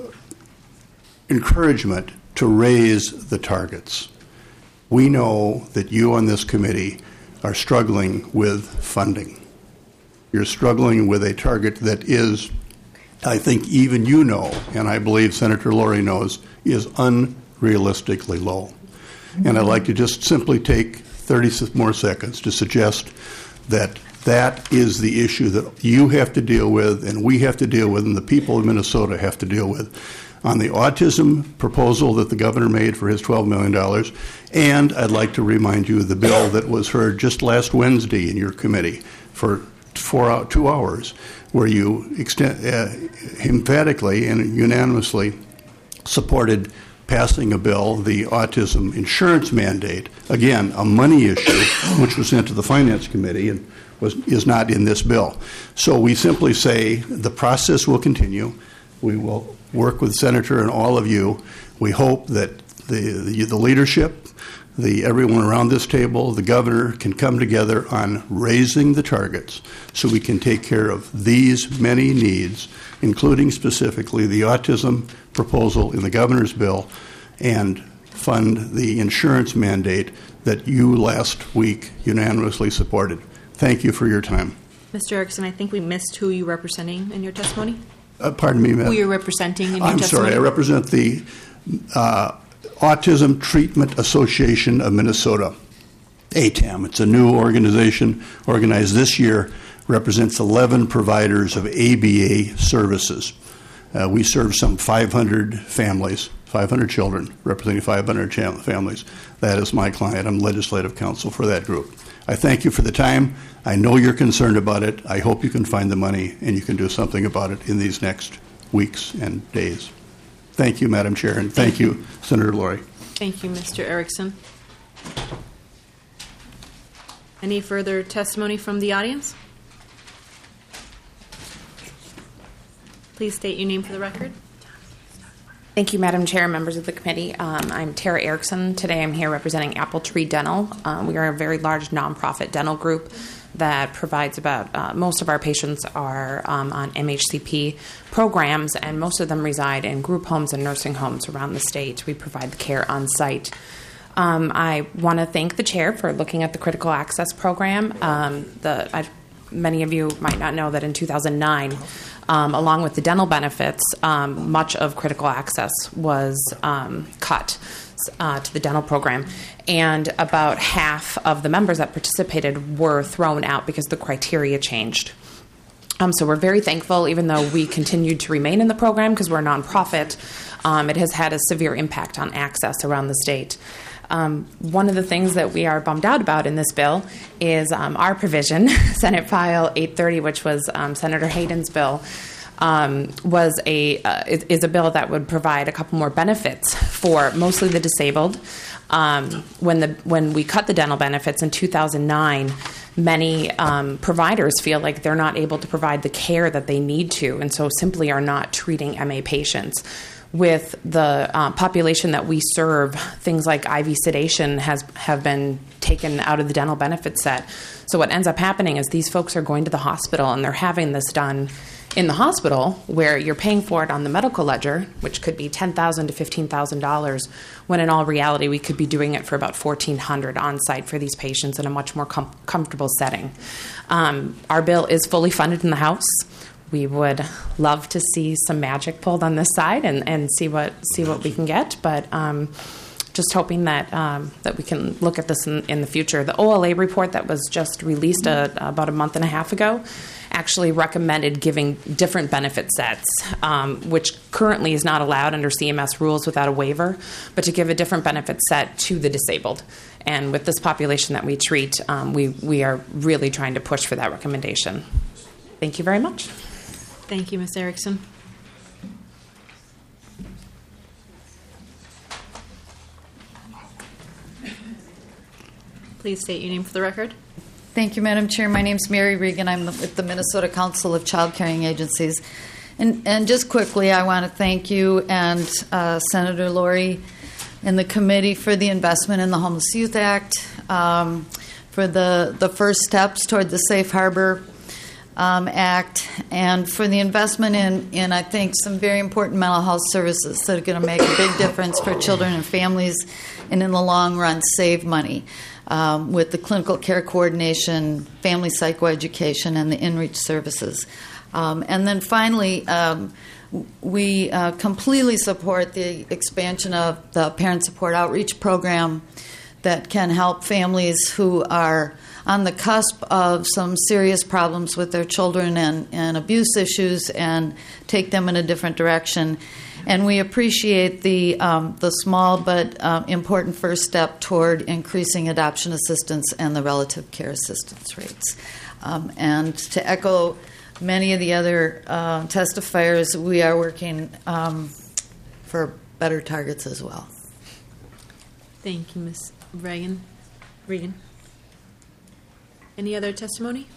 Speaker 5: encouragement to raise the targets. We know that you on this committee are struggling with funding. You're struggling with a target that is, I think even you know, and I believe Senator Laurie knows, is unrealistically low. And I'd like to just simply take 30 more seconds to suggest that that is the issue that you have to deal with, and we have to deal with, and the people of Minnesota have to deal with, on the autism proposal that the governor made for his $12 million. And I'd like to remind you of the bill that was heard just last Wednesday in your committee for 2 hours, where you emphatically and unanimously supported passing a bill, the autism insurance mandate, again, a money issue, which was sent to the Finance Committee and is not in this bill. So we simply say the process will continue. We will work with Senator and all of you. We hope that the leadership, everyone around this table, the governor, can come together on raising the targets so we can take care of these many needs, including specifically the autism proposal in the governor's bill, and fund the insurance mandate that you last week unanimously supported. Thank you for your time.
Speaker 1: Mr. Erickson, I think we missed who you're representing in your testimony.
Speaker 5: Pardon me, ma'am.
Speaker 1: Who you're representing in your
Speaker 5: I'm
Speaker 1: testimony.
Speaker 5: sorry, I represent the Autism Treatment Association of Minnesota, ATAM. It's a new organization organized this year, represents 11 providers of ABA services. We serve some 500 families, 500 children, representing 500 families. That is my client. I'm legislative counsel for that group. I thank you for the time. I know you're concerned about it. I hope you can find the money and you can do something about it in these next weeks and days. Thank you, Madam Chair, and thank you, Senator Laurie.
Speaker 1: Thank you, Mr. Erickson. Any further testimony from the audience? Please state your name for the record.
Speaker 6: Thank you, Madam Chair, members of the committee. I'm Tara Erickson. Today I'm here representing Apple Tree Dental. We are a very large nonprofit dental group that provides most of our patients are on MHCP programs, and most of them reside in group homes and nursing homes around the state. We provide the care on site. I want to thank the chair for looking at the critical access program. Many of you might not know that in 2009, along with the dental benefits, much of critical access was cut to the dental program, and about half of the members that participated were thrown out because the criteria changed. So we're very thankful, even though we continued to remain in the program because we're a nonprofit, it has had a severe impact on access around the state. One of the things that we are bummed out about in this bill is our provision, Senate File 830, which was Senator Hayden's bill, is a bill that would provide a couple more benefits for mostly the disabled. When we cut the dental benefits in 2009, many providers feel like they're not able to provide the care that they need to, and so simply are not treating MA patients. With the population that we serve, things like IV sedation have been taken out of the dental benefit set. So what ends up happening is these folks are going to the hospital and they're having this done in the hospital, where you're paying for it on the medical ledger, which could be $10,000 to $15,000, when in all reality we could be doing it for about $1,400 on site for these patients in a much more comfortable setting. Our bill is fully funded in the House. We would love to see some magic pulled on this side and see what we can get, but just hoping that we can look at this in the future. The OLA report that was just released about a month and a half ago actually recommended giving different benefit sets, which currently is not allowed under CMS rules without a waiver, but to give a different benefit set to the disabled. And with this population that we treat, we are really trying to push for that recommendation. Thank you very much.
Speaker 1: Thank you, Ms. Erickson. Please state your name for the record.
Speaker 7: Thank you, Madam Chair. My name is Mary Regan. I'm with the Minnesota Council of Child Caring Agencies. And just quickly, I want to thank you and Senator Laurie and the committee for the investment in the Homeless Youth Act, for the first steps toward the Safe Harbor Act, and for the investment in, I think, some very important mental health services that are going to make a big difference for children and families, and in the long run, save money. With the clinical care coordination, family psychoeducation, and the in-reach services. And then finally, we completely support the expansion of the Parent Support Outreach Program that can help families who are on the cusp of some serious problems with their children and abuse issues and take them in a different direction. And we appreciate the small but important first step toward increasing adoption assistance and the relative care assistance rates. And to echo many of the other testifiers, we are working for better targets as well.
Speaker 1: Thank you, Ms. Regan. Any other testimony?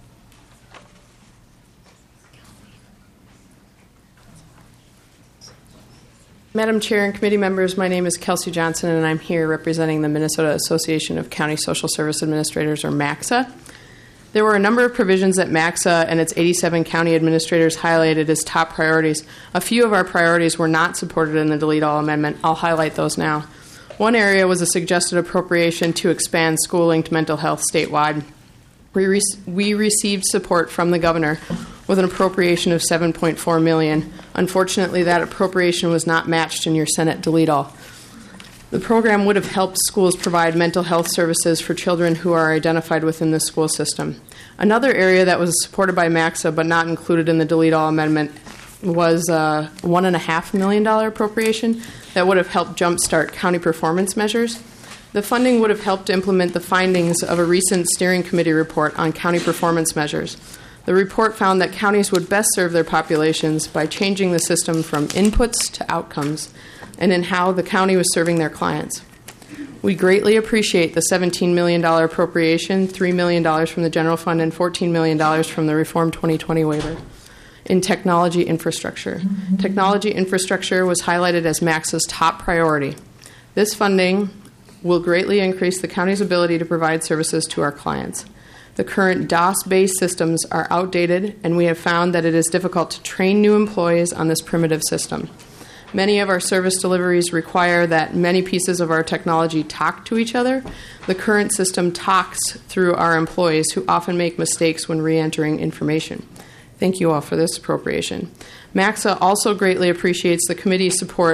Speaker 8: Madam Chair and committee members, my name is Kelsey Johnson, and I'm here representing the Minnesota Association of County Social Service Administrators, or MACSA. There were a number of provisions that MACSA and its 87 county administrators highlighted as top priorities. A few of our priorities were not supported in the Delete All Amendment. I'll highlight those now. One area was a suggested appropriation to expand school-linked mental health statewide. We received support from the governor with an appropriation of $7.4 million. Unfortunately, that appropriation was not matched in your Senate Delete All. The program would have helped schools provide mental health services for children who are identified within the school system. Another area that was supported by MACSA but not included in the Delete All Amendment was a $1.5 million appropriation that would have helped jumpstart county performance measures. The funding would have helped implement the findings of a recent steering committee report on county performance measures. The report found that counties would best serve their populations by changing the system from inputs to outcomes and in how the county was serving their clients. We greatly appreciate the $17 million appropriation, $3 million from the general fund, and $14 million from the Reform 2020 waiver in technology infrastructure. Technology infrastructure was highlighted as MACSA's top priority. This funding will greatly increase the county's ability to provide services to our clients. The current DOS-based systems are outdated, and we have found that it is difficult to train new employees on this primitive system. Many of our service deliveries require that many pieces of our technology talk to each other. The current system talks through our employees, who often make mistakes when re-entering information. Thank you all for this appropriation. MACSA also greatly appreciates the committee's support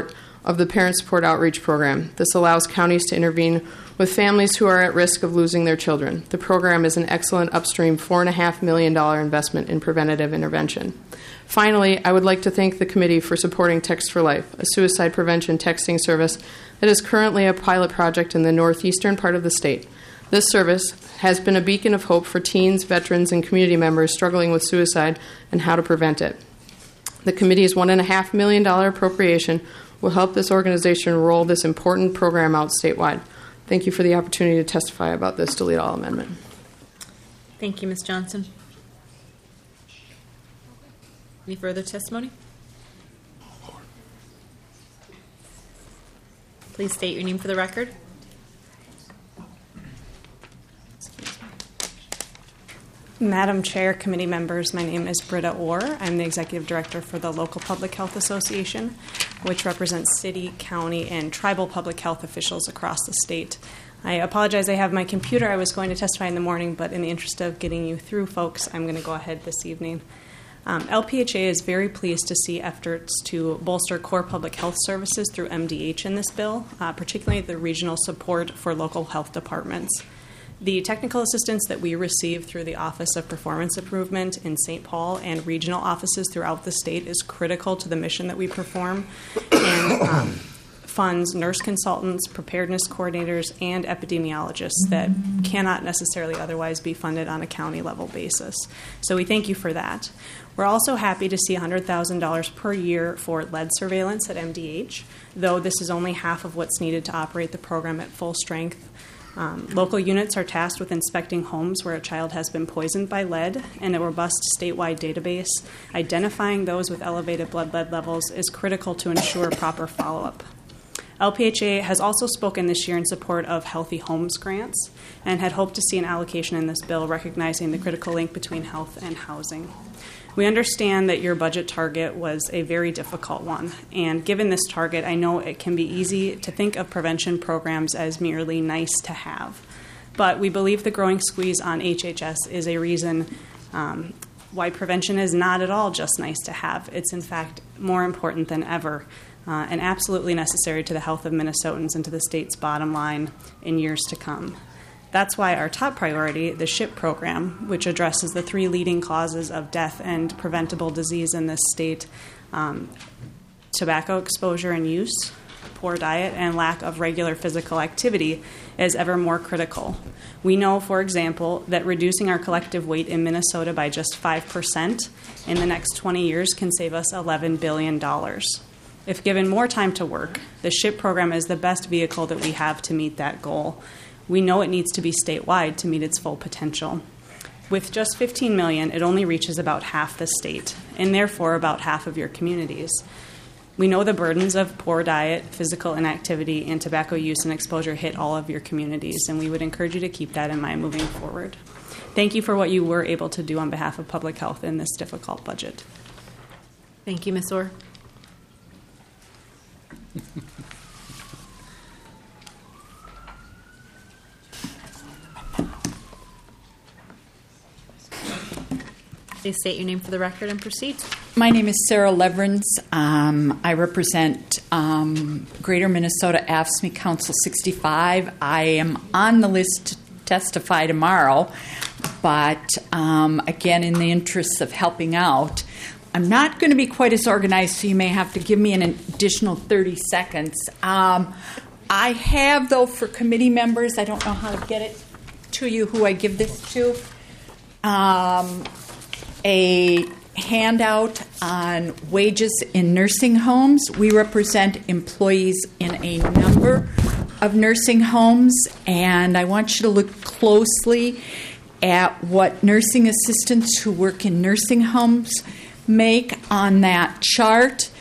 Speaker 8: of the Parent Support Outreach Program. This allows counties to intervene with families who are at risk of losing their children. The program is an excellent upstream $4.5 million investment in preventative intervention. Finally, I would like to thank the committee for supporting Text for Life, a suicide prevention texting service that is currently a pilot project in the northeastern part of the state. This service has been a beacon of hope for teens, veterans, and community members struggling with suicide and how to prevent it. The committee's $1.5 million appropriation will help this organization roll this important program out statewide. Thank you for the opportunity to testify about this delete all amendment.
Speaker 1: Thank you, Ms. Johnson. Any further testimony? Please state your name for the record.
Speaker 12: Madam Chair, committee members, my name is Britta Orr. I'm the Executive Director for the Local Public Health Association, which represents city, county, and tribal public health officials across the state. I apologize, I have my computer. I was going to testify in the morning, but in the interest of getting you through, folks, I'm going to go ahead this evening. LPHA is very pleased to see efforts to bolster core public health services through MDH in this bill, particularly the regional support for local health departments. The technical assistance that we receive through the Office of Performance Improvement in St. Paul and regional offices throughout the state is critical to the mission that we perform and funds nurse consultants, preparedness coordinators, and epidemiologists that cannot necessarily otherwise be funded on a county level basis. So we thank you for that. We're also happy to see $100,000 per year for lead surveillance at MDH, though this is only half of what's needed to operate the program at full strength. Local units are tasked with inspecting homes where a child has been poisoned by lead, and a robust statewide database identifying those with elevated blood lead levels is critical to ensure proper follow-up. LPHA has also spoken this year in support of Healthy Homes grants and had hoped to see an allocation in this bill recognizing the critical link between health and housing. We understand that your budget target was a very difficult one, and given this target, I know it can be easy to think of prevention programs as merely nice to have. But we believe the growing squeeze on HHS is a reason why prevention is not at all just nice to have. It's in fact more important than ever and absolutely necessary to the health of Minnesotans and to the state's bottom line in years to come. That's why our top priority, the SHIP program, which addresses the 3 leading causes of death and preventable disease in this state, tobacco exposure and use, poor diet, and lack of regular physical activity, is ever more critical. We know, for example, that reducing our collective weight in Minnesota by just 5% in the next 20 years can save us $11 billion. If given more time to work, the SHIP program is the best vehicle that we have to meet that goal. We know it needs to be statewide to meet its full potential. With just $15 million, it only reaches about half the state, and therefore about half of your communities. We know the burdens of poor diet, physical inactivity, and tobacco use and exposure hit all of your communities, and we would encourage you to keep that in mind moving forward. Thank you for what you were able to do on behalf of public health in this difficult budget.
Speaker 1: Thank you, Ms. Orr. Please state your name for the record and proceed.
Speaker 22: My name is Sarah Leverins. I represent Greater Minnesota AFSCME Council 65. I am on the list to testify tomorrow, but again, in the interests of helping out, I'm not going to be quite as organized, so you may have to give me an additional 30 seconds. I have, though, for committee members, I don't know how to get it to you, who I give this to, a handout on wages in nursing homes. We represent employees in a number of nursing homes, and I want you to look closely at what nursing assistants who work in nursing homes make on that chart.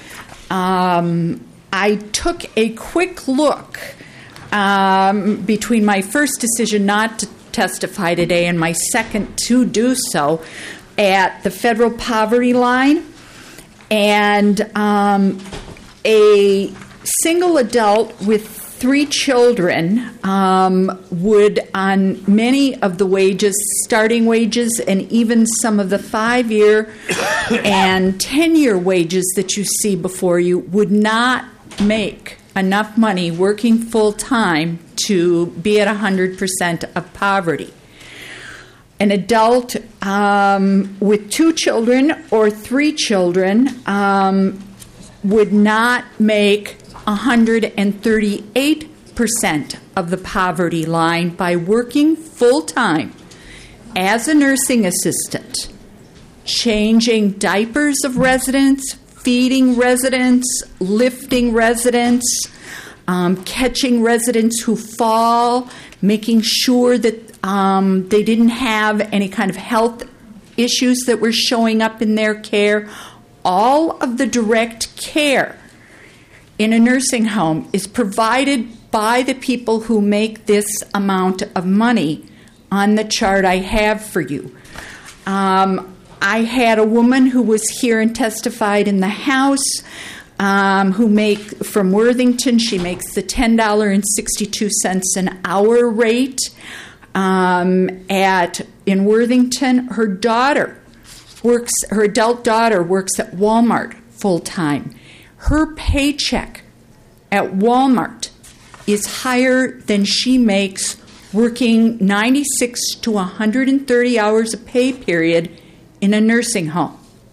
Speaker 22: I took a quick look between my first decision not to testify today and my second to do so at the federal poverty line, and a single adult with 3 children would, on many of the wages, starting wages, and even some of the 5-year and 10-year wages that you see before you, would not make enough money working full-time to be at 100% of poverty. An adult with 2 children or 3 children would not make 138% of the poverty line by working full-time as a nursing assistant, changing diapers of residents, feeding residents, lifting residents, catching residents who fall, making sure that they didn't have any kind of health issues that were showing up in their care. All of the direct care in a nursing home is provided by the people who make this amount of money on the chart I have for you. I had a woman who was here and testified in the House from Worthington. She makes the $10.62 an hour rate. In Worthington, her adult daughter works at Walmart full time. Her paycheck at Walmart is higher than she makes working 96 to 130 hours a pay period in a nursing home.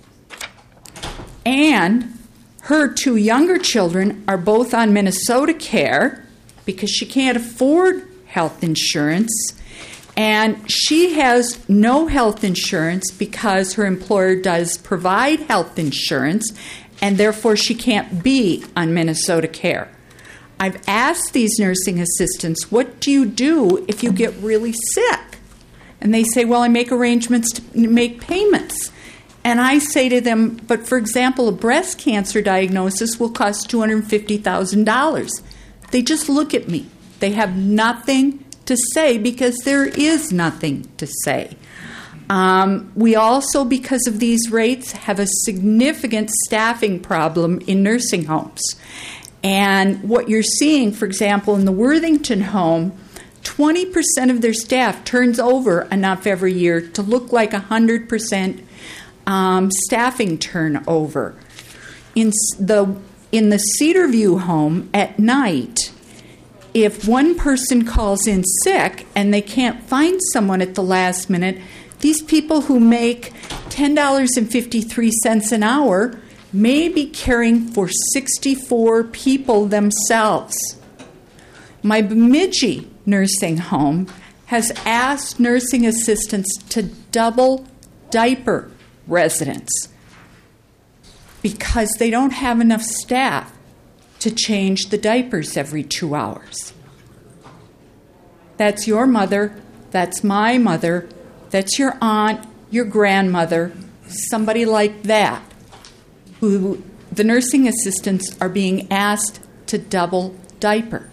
Speaker 22: And her 2 younger children are both on Minnesota Care because she can't afford health insurance. And she has no health insurance because her employer does provide health insurance, and therefore she can't be on Minnesota Care. I've asked these nursing assistants, what do you do if you get really sick? And they say, well, I make arrangements to make payments. And I say to them, but for example, a breast cancer diagnosis will cost $250,000. They just look at me. They have nothing to say because there is nothing to say. We also, because of these rates, have a significant staffing problem in nursing homes. And what you're seeing, for example, in the Worthington home, 20% of their staff turns over enough every year to look like 100% staffing turnover. In the Cedarview home at night, if one person calls in sick and they can't find someone at the last minute, these people who make $10.53 an hour may be caring for 64 people themselves. My Bemidji nursing home has asked nursing assistants to double diaper residents because they don't have enough staff to change the diapers every 2 hours. That's your mother, that's my mother, that's your aunt, your grandmother, somebody like that, who the nursing assistants are being asked to double diaper.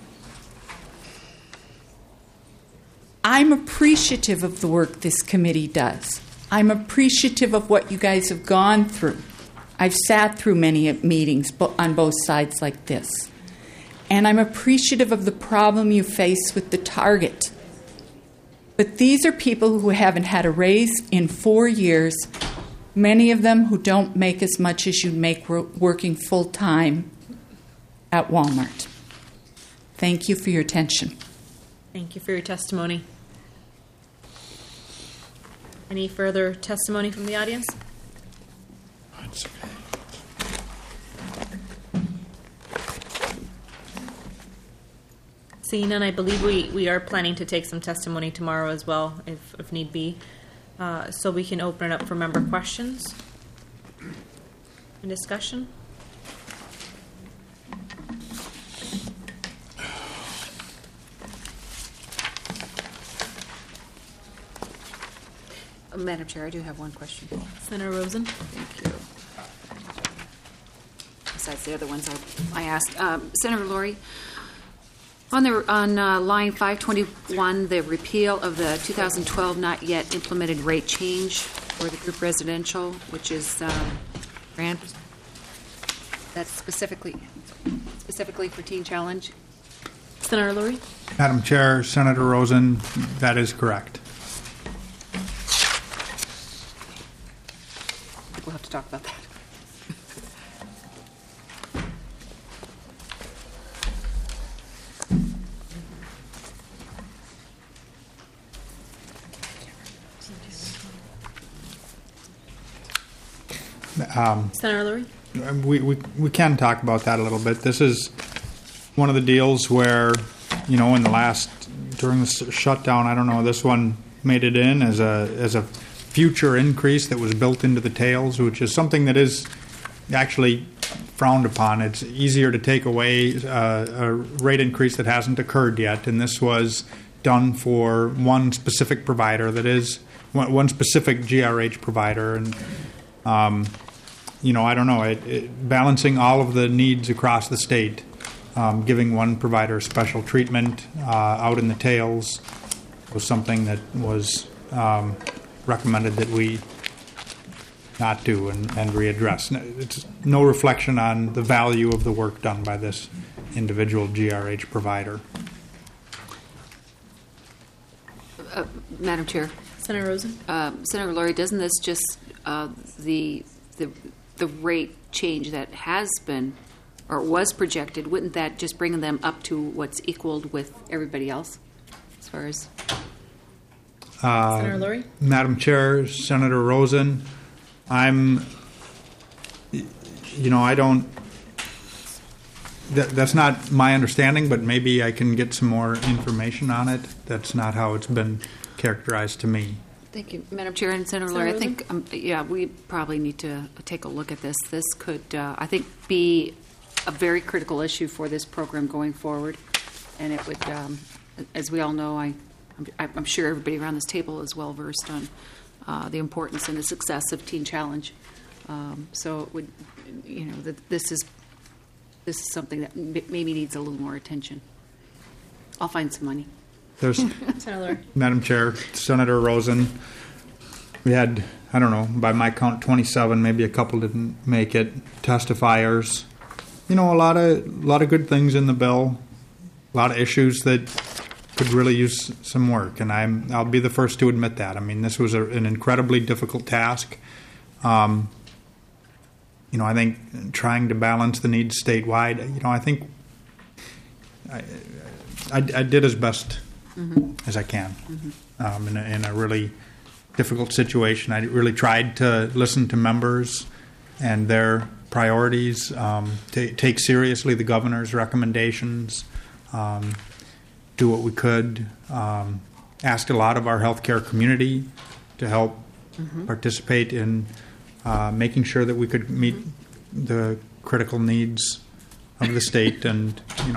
Speaker 22: I'm appreciative of the work this committee does. I'm appreciative of what you guys have gone through. I've sat through many meetings on both sides like this. And I'm appreciative of the problem you face with the target. But these are people who haven't had a raise in 4 years, many of them who don't make as much as you'd make working full-time at Walmart. Thank you for your attention.
Speaker 1: Thank you for your testimony. Any further testimony from the audience? Seeing none, I believe we are planning to take some testimony tomorrow as well, if need be. So we can open it up for member questions and discussion.
Speaker 9: Madam Chair, I do have one question.
Speaker 1: Senator Rosen.
Speaker 9: Thank you. Besides the other ones I asked. Senator Laurie, on line 521, the repeal of the 2012 not yet implemented rate change for the group residential, which is grant, that's specifically for Teen Challenge.
Speaker 1: Senator Laurie.
Speaker 2: Madam Chair, Senator Rosen, that is correct.
Speaker 9: We'll have to talk about that.
Speaker 1: Senator Lurie?
Speaker 2: We can talk about that a little bit. This is one of the deals where, in the during the shutdown, I don't know, this one made it in as a future increase that was built into the tails, which is something that is actually frowned upon. It's easier to take away a rate increase that hasn't occurred yet, and this was done for one specific provider, that is one specific GRH provider, and I don't know, balancing all of the needs across the state, giving one provider special treatment out in the tails was something that was recommended that we not do and readdress. It's no reflection on the value of the work done by this individual GRH provider.
Speaker 9: Madam Chair.
Speaker 1: Senator Rosen?
Speaker 9: Senator Lurie, doesn't this just the rate change that has been or was projected, wouldn't that just bring them up to what's equaled with everybody else as far as?
Speaker 1: Senator Lurie?
Speaker 2: Madam Chair, Senator Rosen, I don't, that's not my understanding, but maybe I can get some more information on it. That's not how it's been characterized to me.
Speaker 9: Thank you, Madam Chair and Senator Lurie. I think, we probably need to take a look at this. This could, I think, be a very critical issue for this program going forward. And it would, as we all know, I'm sure everybody around this table is well versed on the importance and the success of Teen Challenge. So it would, this is something that maybe needs a little more attention. I'll find some money.
Speaker 2: There's,
Speaker 1: Senator.
Speaker 2: Madam Chair, Senator Rosen, we had, I don't know, by my count, 27, maybe a couple didn't make it, testifiers. A lot of good things in the bill, a lot of issues that could really use some work, and I'll be the first to admit that. I mean, this was an incredibly difficult task. I think trying to balance the needs statewide, I think I did as best as I can in a really difficult situation. I really tried to listen to members and their priorities, take seriously the governor's recommendations, do what we could, asked a lot of our healthcare community to help participate in making sure that we could meet the critical needs of the state, and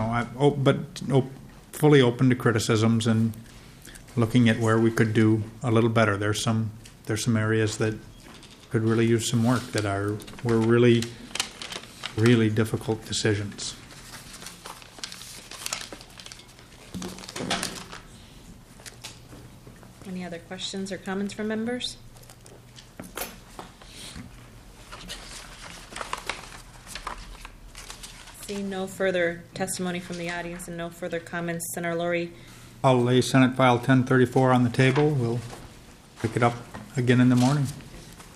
Speaker 2: fully open to criticisms and looking at where we could do a little better. There's some areas that could really use some work that were really, really difficult decisions.
Speaker 1: Any other questions or comments from members? Seeing no further testimony from the audience and no further comments, Senator Lurie.
Speaker 2: I'll lay Senate File 1034 on the table. We'll pick it up again in the morning.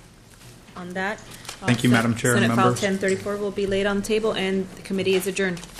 Speaker 1: On that,
Speaker 2: thank you, Madam Chair and
Speaker 1: Senate File
Speaker 2: members.
Speaker 1: 1034 will be laid on the table, and the committee is adjourned.